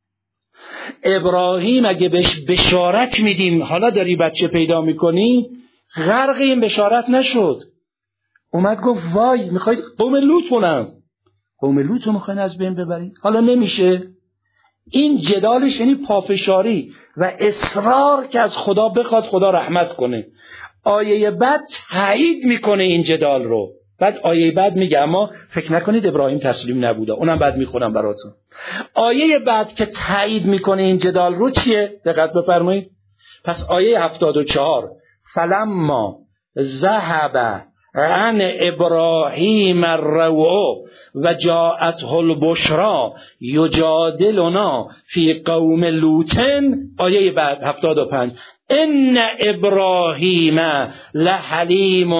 ابراهیم اگه بهش بشارت میدیم حالا داری بچه پیدا میکنی، غرق این بشارت نشد، اومد گفت وای میخواید قوم لوط کنم، قوم لوط رو میخواین از بین ببرید، حالا نمیشه. این جدالش یعنی پافشاری و اصرار که از خدا بخواد خدا رحمت کنه. آیه بعد تایید میکنه این جدال رو، بعد آیه بعد میگه اما فکر نکنید ابراهیم تسلیم نبوده، اونم بعد میخونم براتون. آیه بعد که تایید میکنه این جدال رو چیه؟ دقت بفرمایید. پس آیه 74 فلما ذهب عن ابراهیم الروع و جاءته البشرى یجادلنا فی قوم لوط. آیه بعد 75 ان ابراهیم لحلیم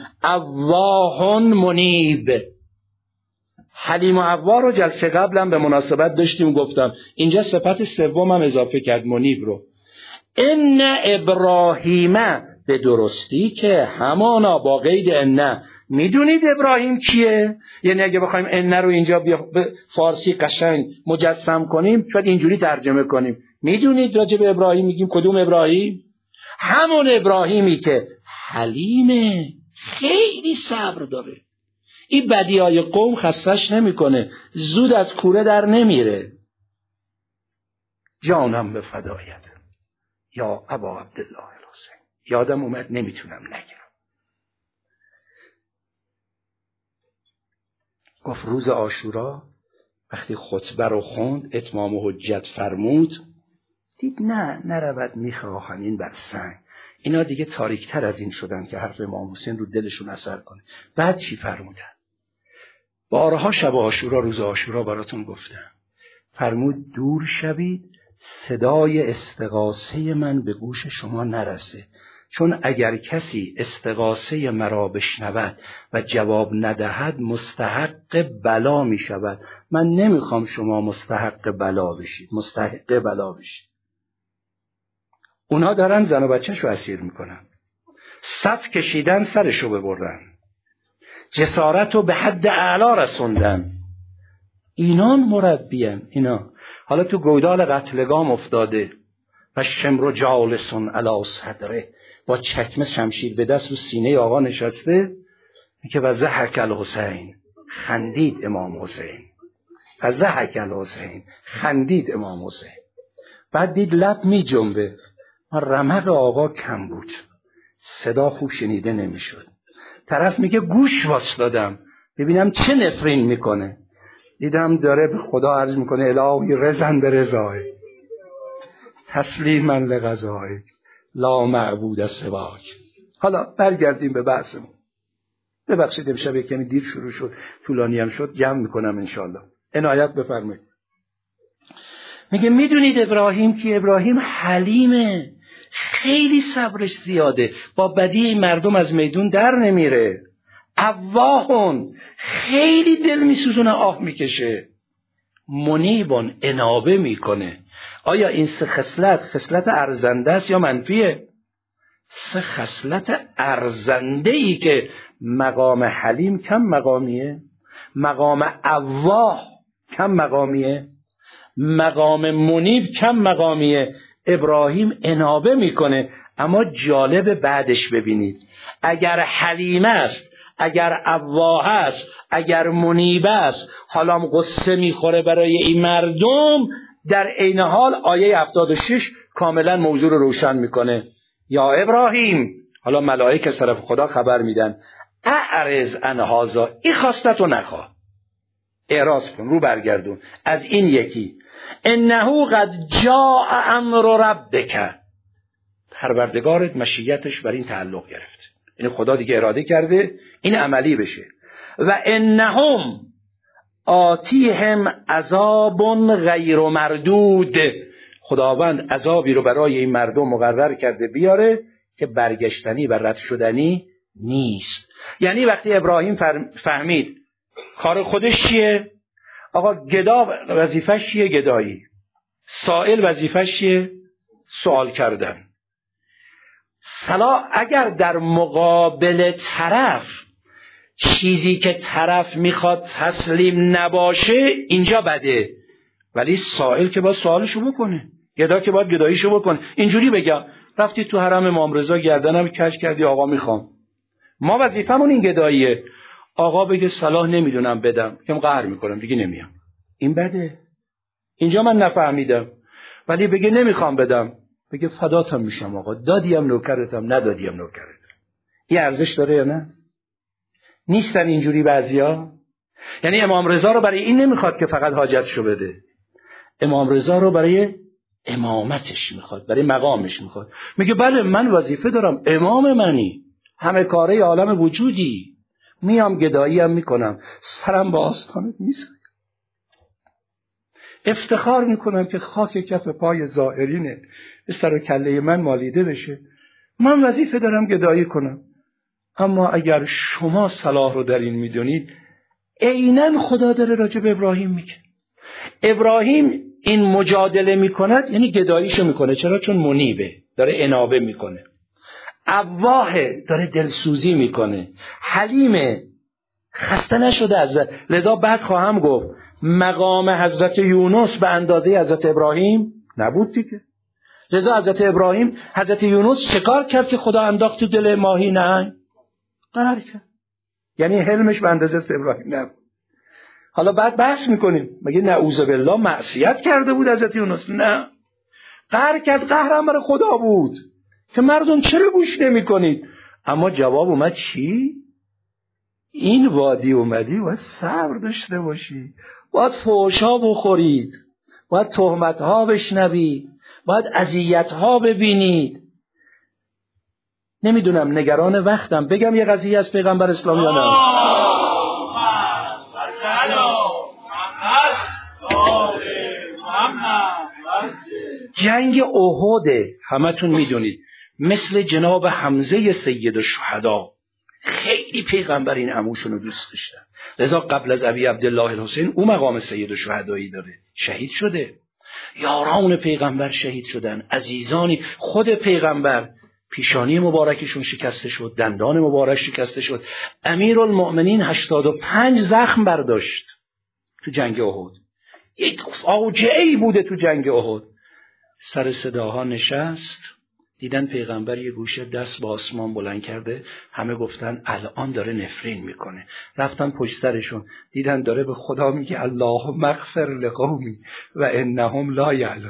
اواه منیب. حلیم و اواه رو جلسه قبلا به مناسبت داشتیم گفتم، اینجا صفت سوم هم اضافه کرد منیب رو. ان ابراهیم، به درستی که همانا با قید ان. میدونید ابراهیم کیه؟ یعنی اگه بخوایم ان رو اینجا به فارسی قشنگ مجسم کنیم شاید اینجوری ترجمه کنیم، میدونید راجع به ابراهیم میگیم کدوم ابراهیم؟ همون ابراهیمی که حلیمه، خیلی صبر داره، این بدیهای قوم خستش نمیکنه، زود از کوره در نمیره. جانم به فدایت یا ابا عبدالله الحسین. یادم اومد نمیتونم نگم. گفت روز عاشورا وقتی خطبه رو خوند اتمام حجت فرمود، دید نه نرود میخواهنین بر سنگ. اینا دیگه تاریکتر از این شدن که حرف امام حسین رو دلشون اثر کنه. بعد چی فرمودن؟ بارها شب عاشورا روز عاشورا براتون گفتم، فرمود دور شوید صدای استغاثه من به گوش شما نرسه، چون اگر کسی استغاثه مرا بشنود و جواب ندهد مستحق بلا می شود. من نمیخوام شما مستحق بلا بشید، مستحق بلا بشید. اونا دارن زن و بچه‌شو اسیر میکنن، صف کشیدن سرشو ببرن، جسارت رو به حد اعلا رسوندن. اینان مربیان اینا. حالا تو گودال قتلگام افتاده و شمر جالسون علی صدره، با چکمه شمشیر به دست رو سینه آقا نشسته که و ضحک الحسین، خندید امام حسین، و ضحک الحسین، خندید امام حسین. بعد دید لب می جنبه، رمق آقا کم بود، صدا خوب شنیده نمیشد. طرف میگه گوش واسدادم ببینم چه نفرین میکنه، دیدم داره به خدا عرض میکنه الهی رضا به رضای، تسلیما لقضای، لا معبود سواک. حالا برگردیم به بحثمون. ببخشید امشب کمی دیر شروع شد، طولانی هم شد، جمع میکنم انشالله. عنایت بفرمایید. میگه میدونید ابراهیم که ابراهیم حلیمه، خیلی صبرش زیاده، با بدی مردم از میدون در نمیره. اواهون، خیلی دل میسوزونه، آه میکشه. منیبون، انابه میکنه. آیا این سه خصلت ارزنده است یا منفیه؟ سه خصلت ارزنده ای که مقام حلیم کم مقامیه، مقام اواه کم مقامیه، مقام منیب کم مقامیه. ابراهیم انابه میکنه. اما جالب بعدش ببینید، اگر حلیم است، اگر اواه است، اگر منیب است، حالا قصه میخوره برای این مردم، در عین حال آیه 76 کاملا موضوع رو روشن میکنه. یا ابراهیم، حالا ملائکه از طرف خدا خبر میدن، اعرض عن هذا، این خواستتو نخواه، اعراض کن، رو برگردون از این یکی. انه قد جاء امر ربک، پروردگارت مشیتش بر این تعلق گرفت، یعنی خدا دیگه اراده کرده این عملی بشه. و انهم آتیهم عذاب غیر مردود، خداوند عذابی رو برای این مردم مقرر کرده بیاره که برگشتنی و رد شدنی نیست. یعنی وقتی ابراهیم فهمید کار خودش چیه، آقا گدا وظیفش چیه؟ گدایی. سائل وظیفش چیه؟ سوال کردن. اگر در مقابل طرف چیزی که طرف میخواد تسلیم نباشه اینجا بده، ولی سائل که باید سوالشو بکنه، گدا که باید گداییشو بکنه. اینجوری بگم رفتی تو حرم امام رضا گردنم کج کردی، آقا میخوام، ما وظیفمون این گداییه، آقا بگه صلاح نمیدونم بدم، کم قهر میکنم دیگه نمیام، این بده. اینجا من نفهمیدم، ولی بگه نمیخوام بدم، بگه فداتم میشم آقا، دادیم نوکرتم، ندادیم نوکرتم. این ارزش داره یا نه؟ نیستن اینجوری بعضیا؟ یعنی امام رضا رو برای این نمیخواد که فقط حاجتشو بده، امام رضا رو برای امامتش میخواد، برای مقامش میخواد. میگه بله من وظیفه دارم، امام منی، همه کاره عالم وجودی، میام گدایی هم میکنم، سرم با آستانت میسایم، افتخار میکنم که خاک کف پای زائرینه به سر و کله من مالیده بشه، من وظیفه دارم گدایی کنم. اما اگر شما صلاح رو در این میدونید، عیناً خدا داره راجع به ابراهیم میگه. ابراهیم این مجادله میکند، یعنی گداییشو میکنه. چرا؟ چون منیبه، داره انابه میکنه. اواه، داره دلسوزی میکنه. حلیمه، خسته نشده از لذا بعد خواهم گفت مقام حضرت یونس به اندازه حضرت ابراهیم نبود دیگه. لذا حضرت یونس چکار کرد که خدا انداخت تو دل ماهی نهنگ؟ قهر کرد. یعنی حلمش به اندازه ابراهیم نبود. حالا بعد بحث میکنیم، مگه نعوذ بالله معصیت کرده بود حضرت یونس؟ نه، قهر کرد. قهرم برای خدا بود که مردم چرا گوش نمیکنید؟ اما جواب اومد چی؟ این وادی اومدی باید صبر داشته باشی، باید فحشا بخورید، باید تهمتها بشنوید، باید اذیتها ببینید. نمیدونم، نگران وقتم، بگم یه قضیه از پیغمبر اسلام یا نه؟ جنگ احد همتون میدونید، مثل جناب حمزه سید الشهدا، خیلی پیغمبر این عموشون رو دوست داشتن. لذا قبل از ابی عبدالله الحسین او مقام سید الشهدایی داره، شهید شده. یاران پیغمبر شهید شدن، عزیزانی خود پیغمبر پیشانی مبارکشون شکسته شد، دندان مبارک شکسته شد. امیرالمؤمنین 85 زخم برداشت تو جنگ احد. یک فاجعه‌ای بوده تو جنگ احد. سر صداها نشست، دیدن پیغمبر یه گوشه دست با آسمان بلند کرده. همه گفتن الان داره نفرین میکنه. رفتن پشت سرشون، دیدن داره به خدا میگه اللهم اغفر لقومی و انهم لا یعلمون.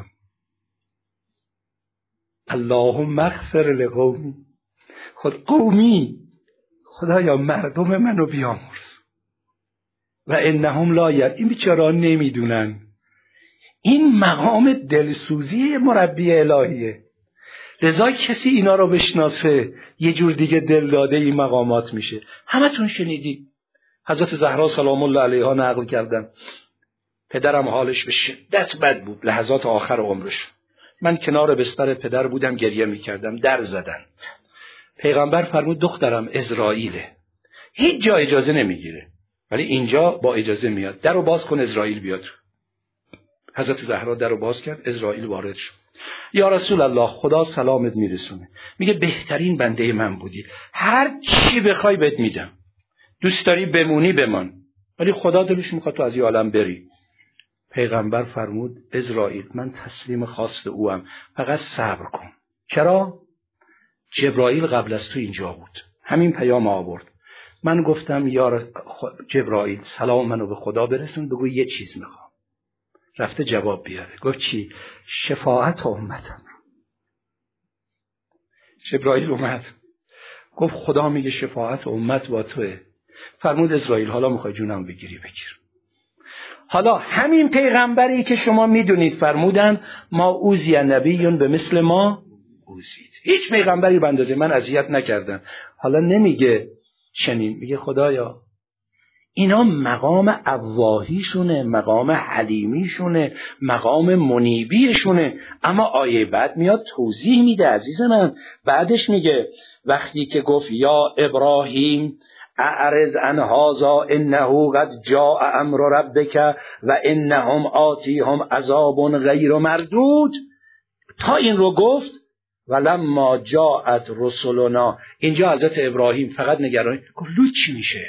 اللهم اغفر لقومی، خود قومی، خدایا مردم منو بیامرز. و انهم لا یعلمون، این بیچاره‌ها نمیدونن. این مقام دلسوزی مربی الهیه. لذا کسی اینا رو بشناسه یه جور دیگه دل داده این مقامات میشه. همتون شنیدی حضرت زهرا سلام الله علیها نقل کردن پدرم حالش به شدت بد بود لحظات آخر عمرش. من کنار بستر پدر بودم، گریه میکردم. در زدن. پیغمبر فرمود دخترم اسرائیله، هیچ جا اجازه نمیگیره ولی اینجا با اجازه میاد. درو باز کن اسرائیل بیاد. حضرت زهرا درو باز کرد، اسرائیل وارد شد. یا رسول الله خدا سلامت میرسونه. میگه بهترین بنده من بودی، هر چی بخوای بهت میدم، دوست داری بمونی بمان، ولی خدا دلش میخواد تو از این عالم بری. پیغمبر فرمود اسرائیل من تسلیم خواست اوام، فقط صبر کن. چرا؟ جبرائیل قبل از تو اینجا بود، همین پیام آورد. من گفتم یا جبرائیل سلام منو به خدا برسون، بگو یه چیز میخوام. رفته جواب بیاره. گفت چی؟ شفاعت امتم. جبرائیل اومد گفت خدا میگه شفاعت امت با توه. فرمود اسرائیل حالا میخوای جونم بگیری بگیر. حالا همین پیغمبری که شما میدونید فرمودن ما اوذی نبیون به مثل ما اوذید، هیچ پیغمبری به اندازه من اذیت نکردن. حالا نمیگه چنین، میگه خدایا اینا مقام اواهیشونه، مقام حلیمیشونه، مقام منیبیشونه. اما آیه بعد میاد توضیح میده عزیز من. بعدش میگه وقتی که گفت یا ابراهیم اعرض عن هذا انه قد جاء امر ربک و انهم آتیهم عذاب غیر مردود، تا این رو گفت ولما جاءت رسلنا. اینجا حضرت ابراهیم فقط نگران گفت لوط چی میشه؟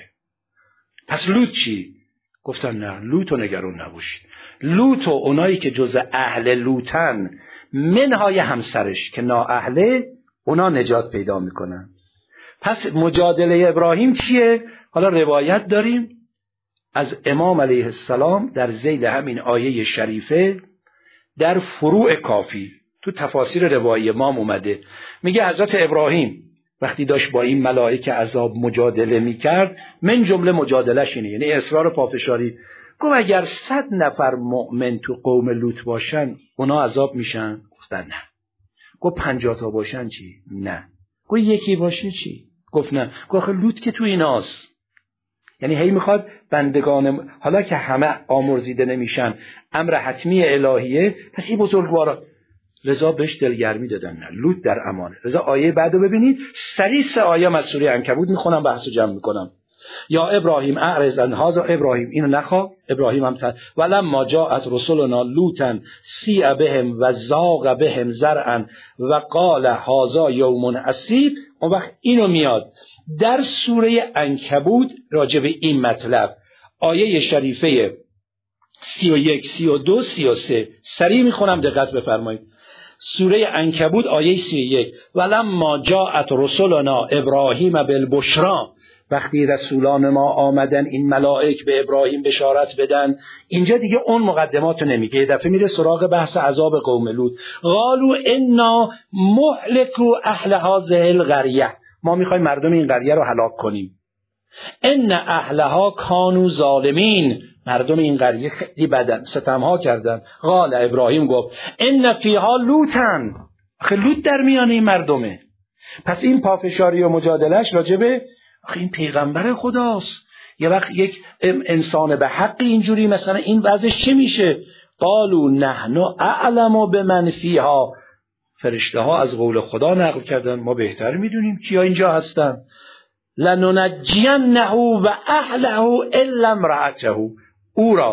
پس لوط چی؟ گفتن نه لوط و نگران نباشید. لوط و اونایی که جز اهل لوطن منهای همسرش که نااهله، اونا نجات پیدا میکنن. پس مجادله ابراهیم چیه؟ حالا روایت داریم از امام علیه السلام در ذیل همین آیه شریفه در فروع کافی تو تفاسیر روایی امام اومده. میگه حضرت ابراهیم وقتی داشت با این ملائکه عذاب مجادله میکرد، من جمله مجادلش اینه، یعنی اصرار پافشاری، گفت اگر 100 نفر مؤمن تو قوم لوط باشن اونا عذاب میشن؟ گفتن نه. گفت 50 تا باشن چی؟ نه. گفت یکی باشه چی؟ گفت نه. گفت لوط که تو ایناست. یعنی هی میخواد بندگان، حالا که همه آمرزیده نمیشن، امر حتمی الهیه، پس این بزرگوارا رضا بهش دلگرمی دادن. نه لوط در امانه. رضا آیه بعدو ببینید، سریع 3 آیه از سوره عنکبوت میخونم بحثو جمع میکنم. یا ابراهیم اعرض عن هذا، ابراهیم اینو نخوا. ابراهیم هم ولما جاءت رسلنا لوطا سیء بهم و ضاق بهم ذرعا و قال هذا یوم عصیب. اون وقت اینو میاد در سوره عنکبوت راجع به این مطلب، آیه شریفه 31 32 33. سریع میخونم دقت بفرمایید. سوره عنکبوت آیه 31 ولما جاءت رسلنا ابراهیم بالبشرى، وقتی رسولان ما آمدن این ملائک به ابراهیم بشارت بدن. اینجا دیگه اون مقدماتو نمیگه، یه دفعه میره سراغ بحث عذاب قوم لوط. قالوا انا مهلكو اهل هذه القريه، ما میخوایم مردم این قریه رو هلاک کنیم. ان اهلها کانوا ظالمین، مردم این قریه خیلی بدن، ستمها کردن. قال ابراهیم گفت ان فیها لوطا، آخه لوط در میان این مردمه. پس این پافشاری و مجادلهش راجبه آخه این پیغمبر خداست. یه وقت یک انسان به حق اینجوری مثلا این وضعش چه میشه؟ قالوا نحن اعلم بمن فیها، فرشته ها از قول خدا نقل کردن ما بهتر میدونیم کیا اینجا هستن. لننجینه و اهله الا امرأته، او را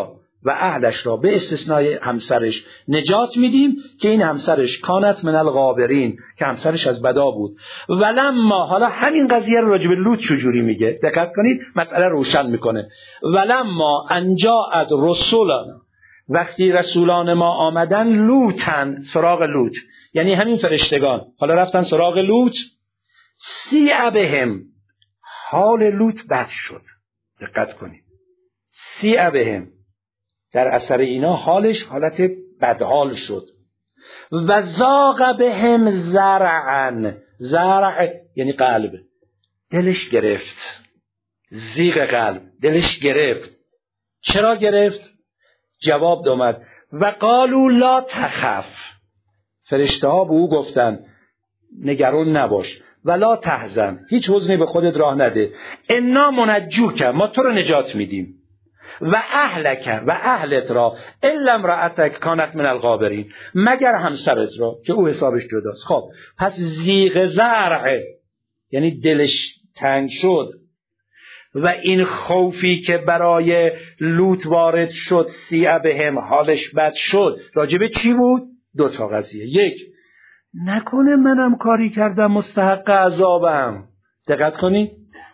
و اهلش را به استثنای همسرش نجات میدیم که این همسرش کانت من الغابرین، که همسرش از بدا بود. ولما، حالا همین قضیه رو راجع به لوط چجوری میگه، دقت کنید مسئله روشن میکنه. ولما ان جاءت رسولنا، وقتی رسولان ما آمدن، لوطن، سراغ لوط، یعنی همین فرشتگان حالا رفتن سراغ لوط، سیء بهم، حال لوط بد شد. دقت کنید، سیء بهم، در اثر اینا حالش حالت بدحال شد. و ضاق بهم ذرعا، ذرع یعنی قلب، دلش گرفت، ضیق قلب، دلش گرفت. چرا گرفت؟ جواب داد و قالوا لا تخف، فرشته ها به او گفتن نگران نباش، ولا تحزن، هیچ حزنی به خودت راه نده، انا منجوک، ما تو رو نجات میدیم، و اهلک، و اهلت را، الا امرأتک کانت من الغابرین، مگر همسرت را که او حسابش جداست. خب پس ضیق ذرع یعنی دلش تنگ شد و این خوفی که برای لوط وارد شد، سیء بهم، حالش بد شد. راجب چی بود؟ دو تا قضیه. یک، نکنه منم کاری کردم مستحق عذابم. دقت کنید،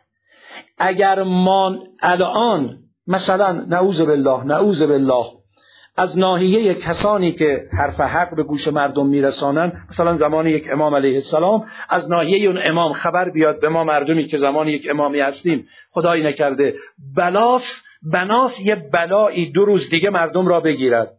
اگر ما الان مثلا نعوذ بالله از ناحیه کسانی که حرف حق به گوش مردم میرسانن، مثلا زمان یک امام علیه السلام، از ناحیه اون امام خبر بیاد به ما مردمی که زمان یک امامی هستیم، خدایی نکرده بناس یه بلایی 2 روز دیگه مردم را بگیرد،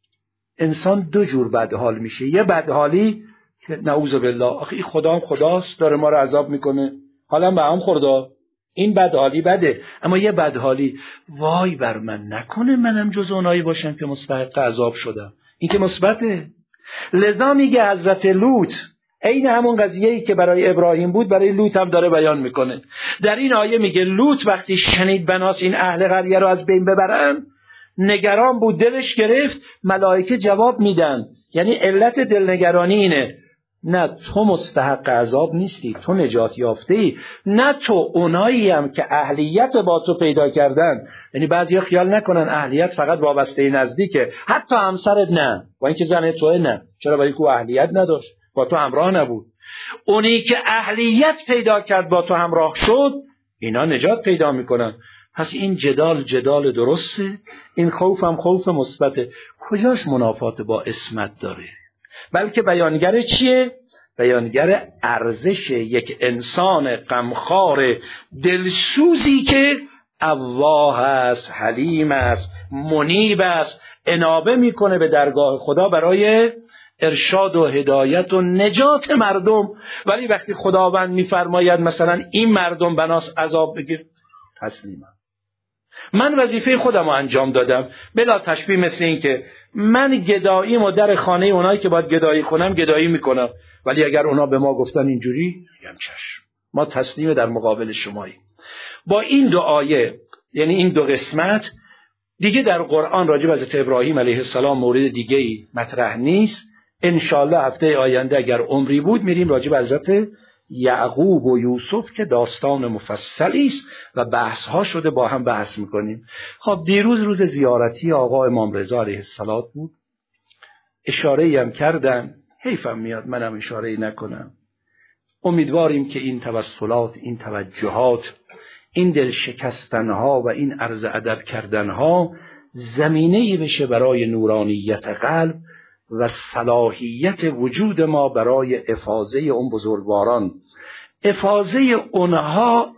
انسان 2 جور بدحال میشه. یه بدحالی که نعوذ بالله، آخه این خدا هم خداست داره ما رو عذاب میکنه، حالا به هم خورده، این بدحالی بده. اما یه بدحالی، وای بر من، نکنه منم جز اونایی باشم که مستحق عذاب شدم، این که مثبته. لذا میگه حضرت لوط عین همون قضیه‌ای که برای ابراهیم بود برای لوط هم داره بیان میکنه. در این آیه میگه لوط وقتی شنید بناس این اهل قریه رو از بین ببرن، نگران بود، دلش گرفت. ملائکه جواب میدن، یعنی علت دلنگرانی اینه، نه تو مستحق عذاب نیستی، تو نجات یافته ای، نه تو اونایی هم که اهلیت با تو پیدا کردن. یعنی بعضیا خیال نکنن اهلیت فقط وابسته نزدیکه، حتی همسرت نه، با اینکه زن توه نه، چرا؟ برای که اهلیت نداشت، با تو همراه نبود. اونی که اهلیت پیدا کرد با تو همراه شد، اینا نجات پیدا میکنن. پس این جدال درسته، این خوف هم خوف مثبته. کجاش منافات با عصمت داره؟ بلکه بیانگر چیه؟ بیانگر ارزش یک انسان غمخوار دلسوزی که اواه است، حلیم است، منیب است، انابه میکنه به درگاه خدا برای ارشاد و هدایت و نجات مردم. ولی وقتی خداوند میفرماید مثلا این مردم بناس عذاب بگیر، تسلیمم، من وظیفه خودم رو انجام دادم، بلا تشبیه مثل این که من گداییم و در خانه اونایی که باید گدایی کنم گدایی میکنم، ولی اگر اونا به ما گفتن اینجوری، میگم چشم، ما تسلیم در مقابل شماییم. با این 2 آیه، یعنی این 2 قسمت دیگه در قرآن راجع به حضرت ابراهیم علیه السلام مورد دیگه‌ای مطرح نیست. انشالله هفته آینده اگر عمری بود میریم راجع به حضرت یعقوب و یوسف که داستان مفصلی است و بحث ها شده، با هم بحث میکنیم. خب دیروز روز زیارتی آقا امام رضا علیه السلام بود، اشاره‌ای هم کردن، حیفم میاد منم اشاره‌ای نکنم. امیدواریم که این توسلات، این توجهات، این دل شکستنها و این عرض ادب کردنها زمینه‌ای بشه برای نورانیت قلب و صلاحیت وجود ما برای افاضه اون بزرگواران. افاضه اونها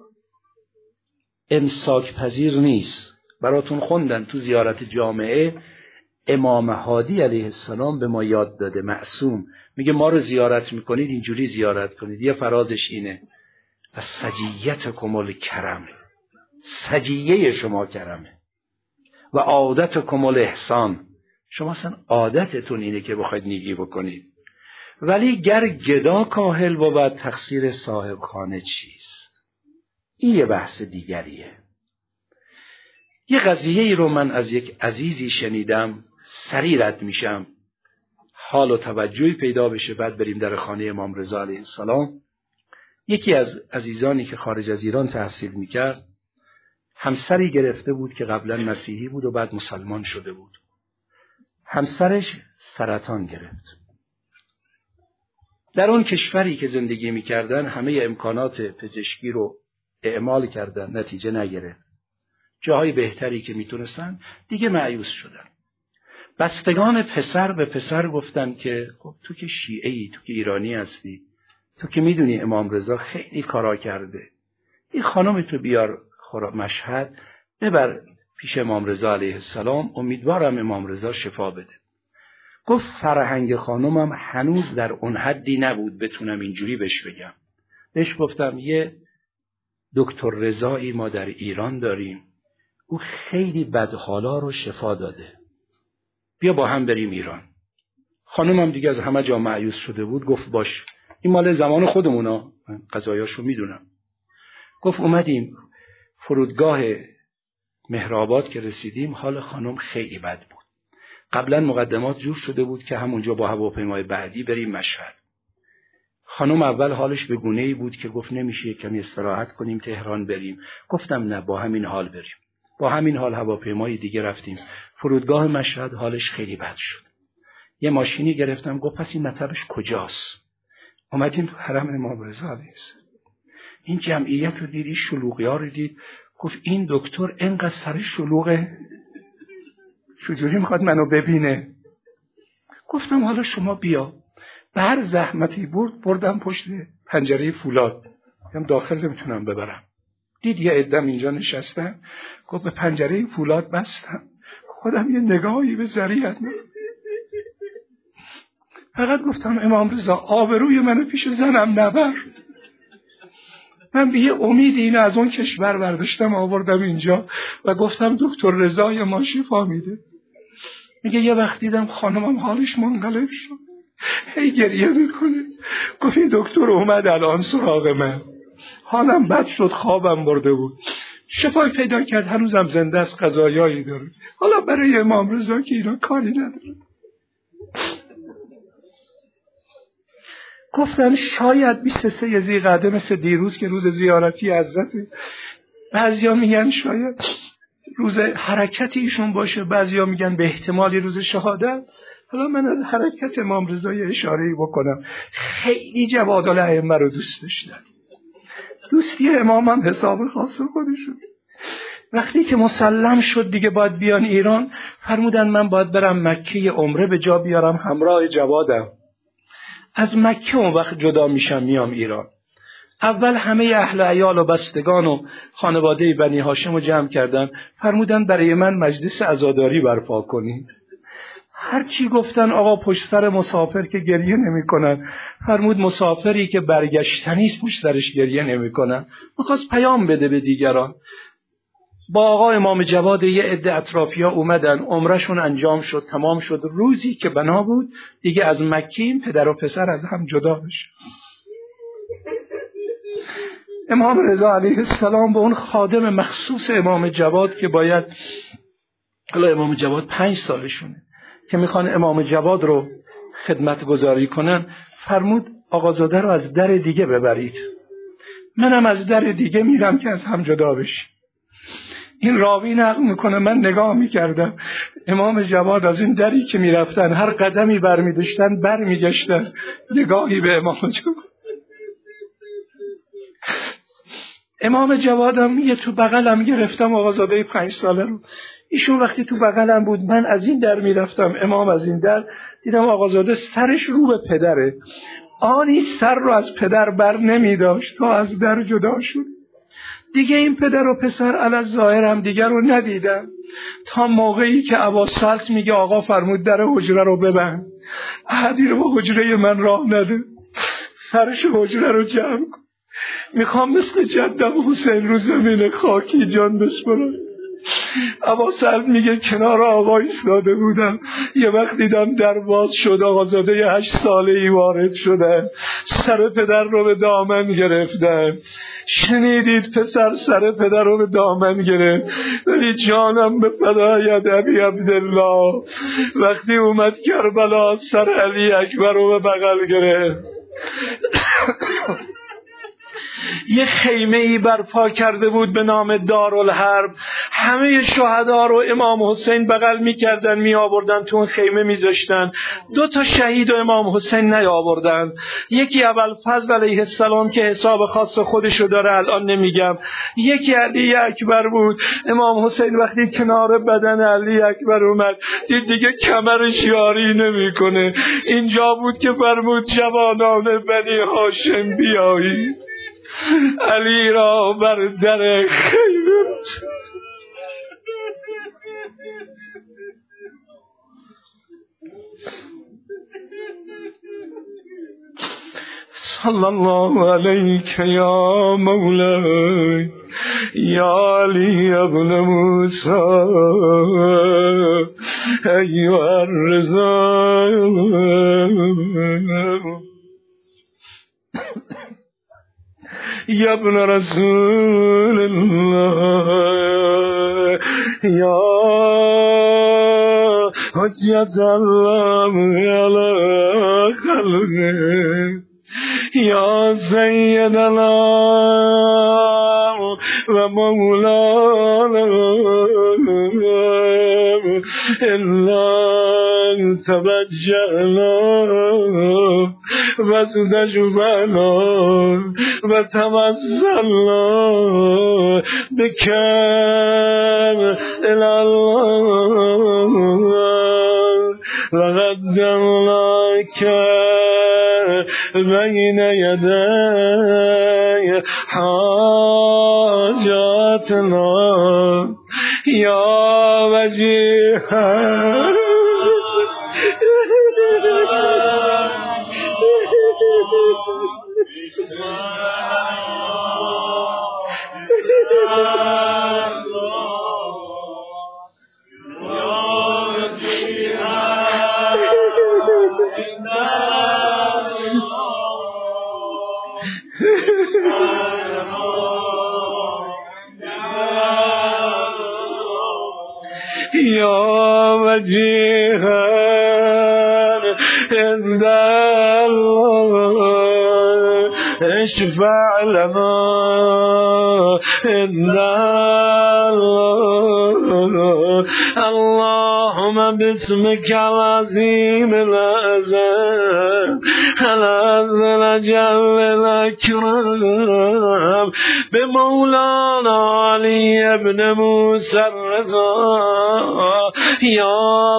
امساک پذیر نیست. براتون خوندن تو زیارت جامعه، امام هادی علیه السلام به ما یاد داده، معصوم میگه ما رو زیارت میکنید اینجوری زیارت کنید. یه فرازش اینه، و سجیتکم الکرم، سجیه شما کرمه، و عادتکم الاحسان، شما اصلا عادتتون اینه که بخواید نیکی بکنید. ولی گر گدا کاهل بود تقصیر صاحب خانه چیست؟ این یه بحث دیگریه. یه قضیه ای رو من از یک عزیزی شنیدم، سریع رد میشم، حال و توجهی پیدا بشه، بعد بریم در خانه امام رضا علیه السلام. یکی از عزیزانی که خارج از ایران تحصیل میکرد همسری گرفته بود که قبلا مسیحی بود و بعد مسلمان شده بود. همسرش سرطان گرفت. در اون کشوری که زندگی می‌کردن همه امکانات پزشکی رو اعمال کردن، نتیجه نگرفت. جاهای بهتری که میتونستن دیگه مایوس شدن. بستگان پسر به پسر گفتن که خب تو که شیعه‌ای، تو که ایرانی هستی، تو که میدونی امام رضا خیلی کارا کرده، این خانم تو بیار مشهد ببر پیش امام رضا علیه السلام، امیدوارم امام رضا شفا بده. گفت فرهنگ خانمم هنوز در اون حدی نبود بتونم اینجوری بهش بگم. بهش گفتم یه دکتر رضایی ما در ایران داریم، او خیلی بدحالا رو شفا داده، بیا با هم بریم ایران. خانمم دیگه از همه جا مایوس شده بود، گفت باش، این مال زمان خودمونا، من قضایاشو میدونم. گفت اومدیم فرودگاه مهرآباد که رسیدیم، حال خانم خیلی بد بود. قبلا مقدمات جور شده بود که همونجا با هواپیمای بعدی بریم مشهد. خانم اول حالش به گونه‌ای بود که گفت نمیشه کمی استراحت کنیم تهران بریم. گفتم نه، با همین حال بریم. با همین حال هواپیمای دیگه رفتیم. فرودگاه مشهد حالش خیلی بد شد. یه ماشینی گرفتم، گفت پس این مطبش کجاست؟ اومدیم تو حرم امام رضا علیه السلام. این جمعیت رو دیدی، شلوغی‌ها رو دید. گفت این دکتر اینقدر سرش شلوغه، چجوری میخواد منو ببینه؟ گفتم حالا شما بیا. به هر زحمتی بردم پشت پنجره فولاد، هم داخل نمیتونم ببرم. دید یه عدم اینجا نشستن، گفت به پنجره فولاد بستم، خودم یه نگاهی به ذریعت فقط گفتم امام رضا آبروی منو پیش زنم نبر. من به یه امیدی اینو از اون کشور برداشتم آوردم اینجا و گفتم دکتر رضای ما شفا میده. میگه یه وقت دیدم خانمم حالش منقلب شد، هی گریه میکنه. گفت این دکتر اومد الان سراغ من، حالم بد شد، خوابم برده بود، شفای پیدا کرد، هنوزم زنده است، قضایایی داره. حالا برای امام رضا که اینا کاری نداره. گفتن شاید 23 ذی‌قعده مثل دیروز که روز زیارتی حضرت، بعضیا میگن شاید روز حرکت ایشون باشه، بعضیا میگن به احتمالی روز شهادت. حالا من از حرکت امام رضا یه اشاره‌ای بکنم. خیلی جواد الائمه رو دوست داشتن. دوستی امام هم حساب خاص خودشون. وقتی که مسلم شد دیگه باید بیان ایران، فرمودن من باید برم مکه عمره به جا بیارم همراه جوادم. از مکه اون وقت جدا میشم میام ایران. اول همه اهل عیال و بستگان و خانواده بنی هاشم رو جمع کردن، فرمودن برای من مجلس عزاداری برپا کنید. هرچی گفتن آقا پشت سر مسافر که گریه نمی کنن. فرمود مسافری که برگشتنیست پشت سرش گریه نمی کنن. میخواست پیام بده به دیگران. با آقا امام جواد یه عده اطرافی ها اومدن، عمرشون انجام شد، تمام شد. روزی که بنا بود دیگه از مکی پدر و پسر از هم جدا بشه. امام رضا علیه السلام به اون خادم مخصوص امام جواد که باید، حالا امام جواد 5 سالشونه که میخوان امام جواد رو خدمت گذاری کنن، فرمود آقازاده رو از در دیگه ببرید، منم از در دیگه میرم که از هم جدا بشیم. این راوی نقل میکنه من نگاه میکردم امام جواد از این دری که میرفتن هر قدمی برمیداشتن برمیگشتن، نگاهی به امام جواد. امام جوادم میگه تو بغلم گرفتم آقازاده 5 ساله رو. ایشون وقتی تو بغلم بود من از این در میرفتم، امام از این در، دیدم آقازاده سرش رو به پدره، آنی سر رو از پدر بر نمیداشت تا از در جدا شد. دیگه این پدر و پسر علی ظاهر هم دیگر رو ندیدم تا موقعی که ابا سلط میگه آقا فرمود در حجره رو ببند، احدی رو به حجره من راه نده، فرش حجره رو جمع کن، میخوام مثل جدم حسین رو زمین خاکی جان بسپرم. ابا سلط میگه کنار آقا ایستاده بودم، یه وقت دیدم در باز شد، آقازاده 8 ساله‌ای وارد شدن، سر پدر رو به دامن گرفتن. شنیدید پسر سر پدر رو به دامن گرفت، ولی جانم به فدای ابی عبدالله. وقتی اومد کربلا سر علی اکبر رو به بغل گرفت. یه خیمه‌ای برپا کرده بود به نام دارالحرب. همه شهدا رو امام حسین بغل می‌کردن می‌آوردن تو اون خیمه می‌ذاشتن. 2 شهید و امام حسین نیاوردن. یکی ابوالفضل علیه السلام که حساب خاص خودشو داره الان نمیگم. یکی علی اکبر بود. امام حسین وقتی کنار بدن علی اکبر اومد دید دیگه کمرش یاری نمی‌کنه. اینجا بود که فرمود جوانان بنی هاشم بیایید علی را بر در خیمه. صلی الله علیک یا مولاي یا علی ابن موسی ایها الرضا یا ابن رسول الله یا حجت الله علی خلقه یا سیدنا و مولانا الا توجهنا و استجبنا و توسلنا بکم الله و قدمناک بین یدی حاجاتنا یا وجیها یا وجیها عند الله اشفع لنا عند الله اللهم باسمك العظيم الأعظم الجل الأكرم بمولانا علي بن موسى الرضا يا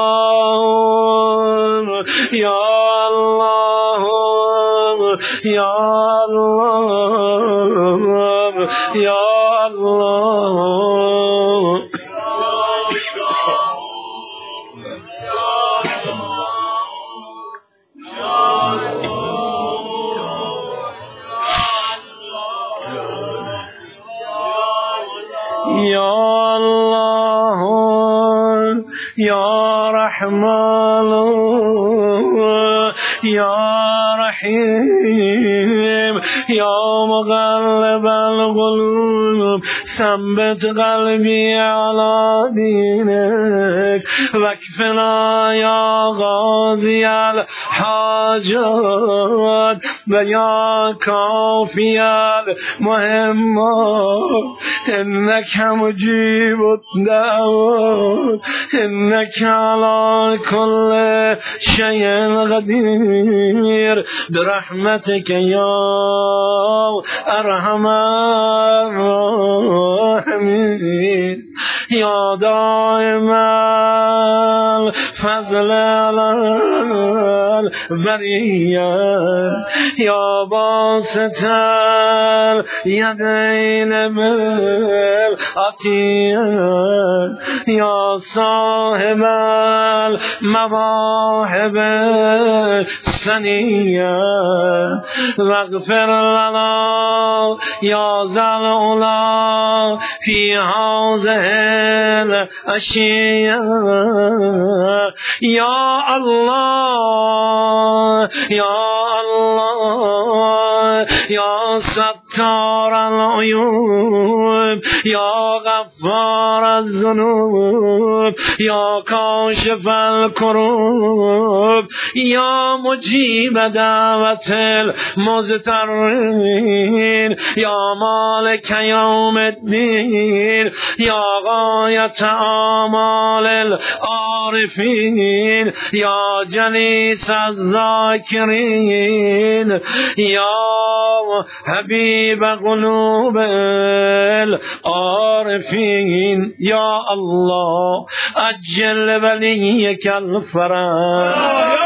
الله يا الله يا الله يا الله يا الله يا رحمن يا رحيم يا مقلب القلوب ثبت قلبي على دينك واكفنا يا قاضي الحاجات ويا كافي المهمات إنك مجيب الدعوات إنك على كل شيء قدير برحمتك يا أرحم الراحمين يا دائم الفضل على البرية يا باسط اليدين بالعطية يا صاحب المواهب السنية واغفر لنا يا ذا العلا في هذه الأشياء يا الله يا الله يا ستار العيوب يا غفار الذنوب يا كاشف الكروب یا مجیب دعوت المضطرین یا مالک یوم الدین یا غایت آمال العارفین یا جلیس الذاکرین یا حبیب قلوب العارفین یا الله اجل ولیک الفرج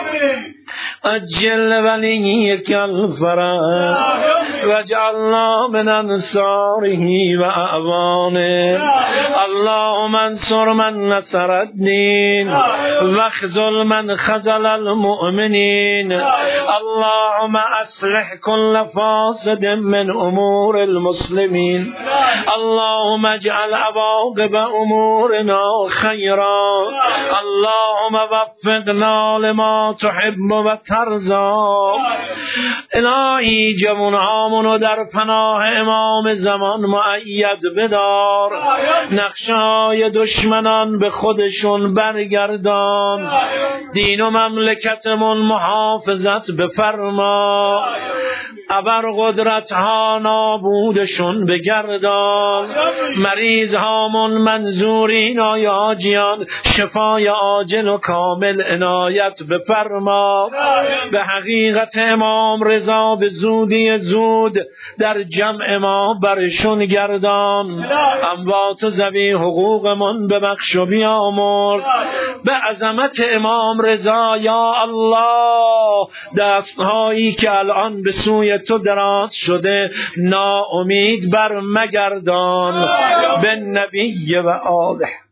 اجل ولیک الفرج واجعلنا من انصاره و اعوانه اللهم انصر من نصر الدین واخذل من خذل المؤمنین اللهم اصلح كل فاسد من امور المسلمین اللهم اجعل عواقب امورنا خیرا اللهم وفقنا لما تحب و ترضا الهی جوانهامونو در پناه امام زمان مؤید بدار نقشه‌های دشمنان به خودشون برگردان دین و مملکتمون محافظت بفرما ابر قدرت ها نابودشون بگردان مریض هامون منظورین آی حاجیان شفای عاجل و کامل عنایت بفرما به حقیقت امام رضا به زودی زود در جمع ما برشون گردان اموات ذوی حقوقمون ببخش و بیامرز به عظمت امام رضا یا الله دستهایی که الان به سوی تو دراز شده ناامید بر مگردان به نبی و آله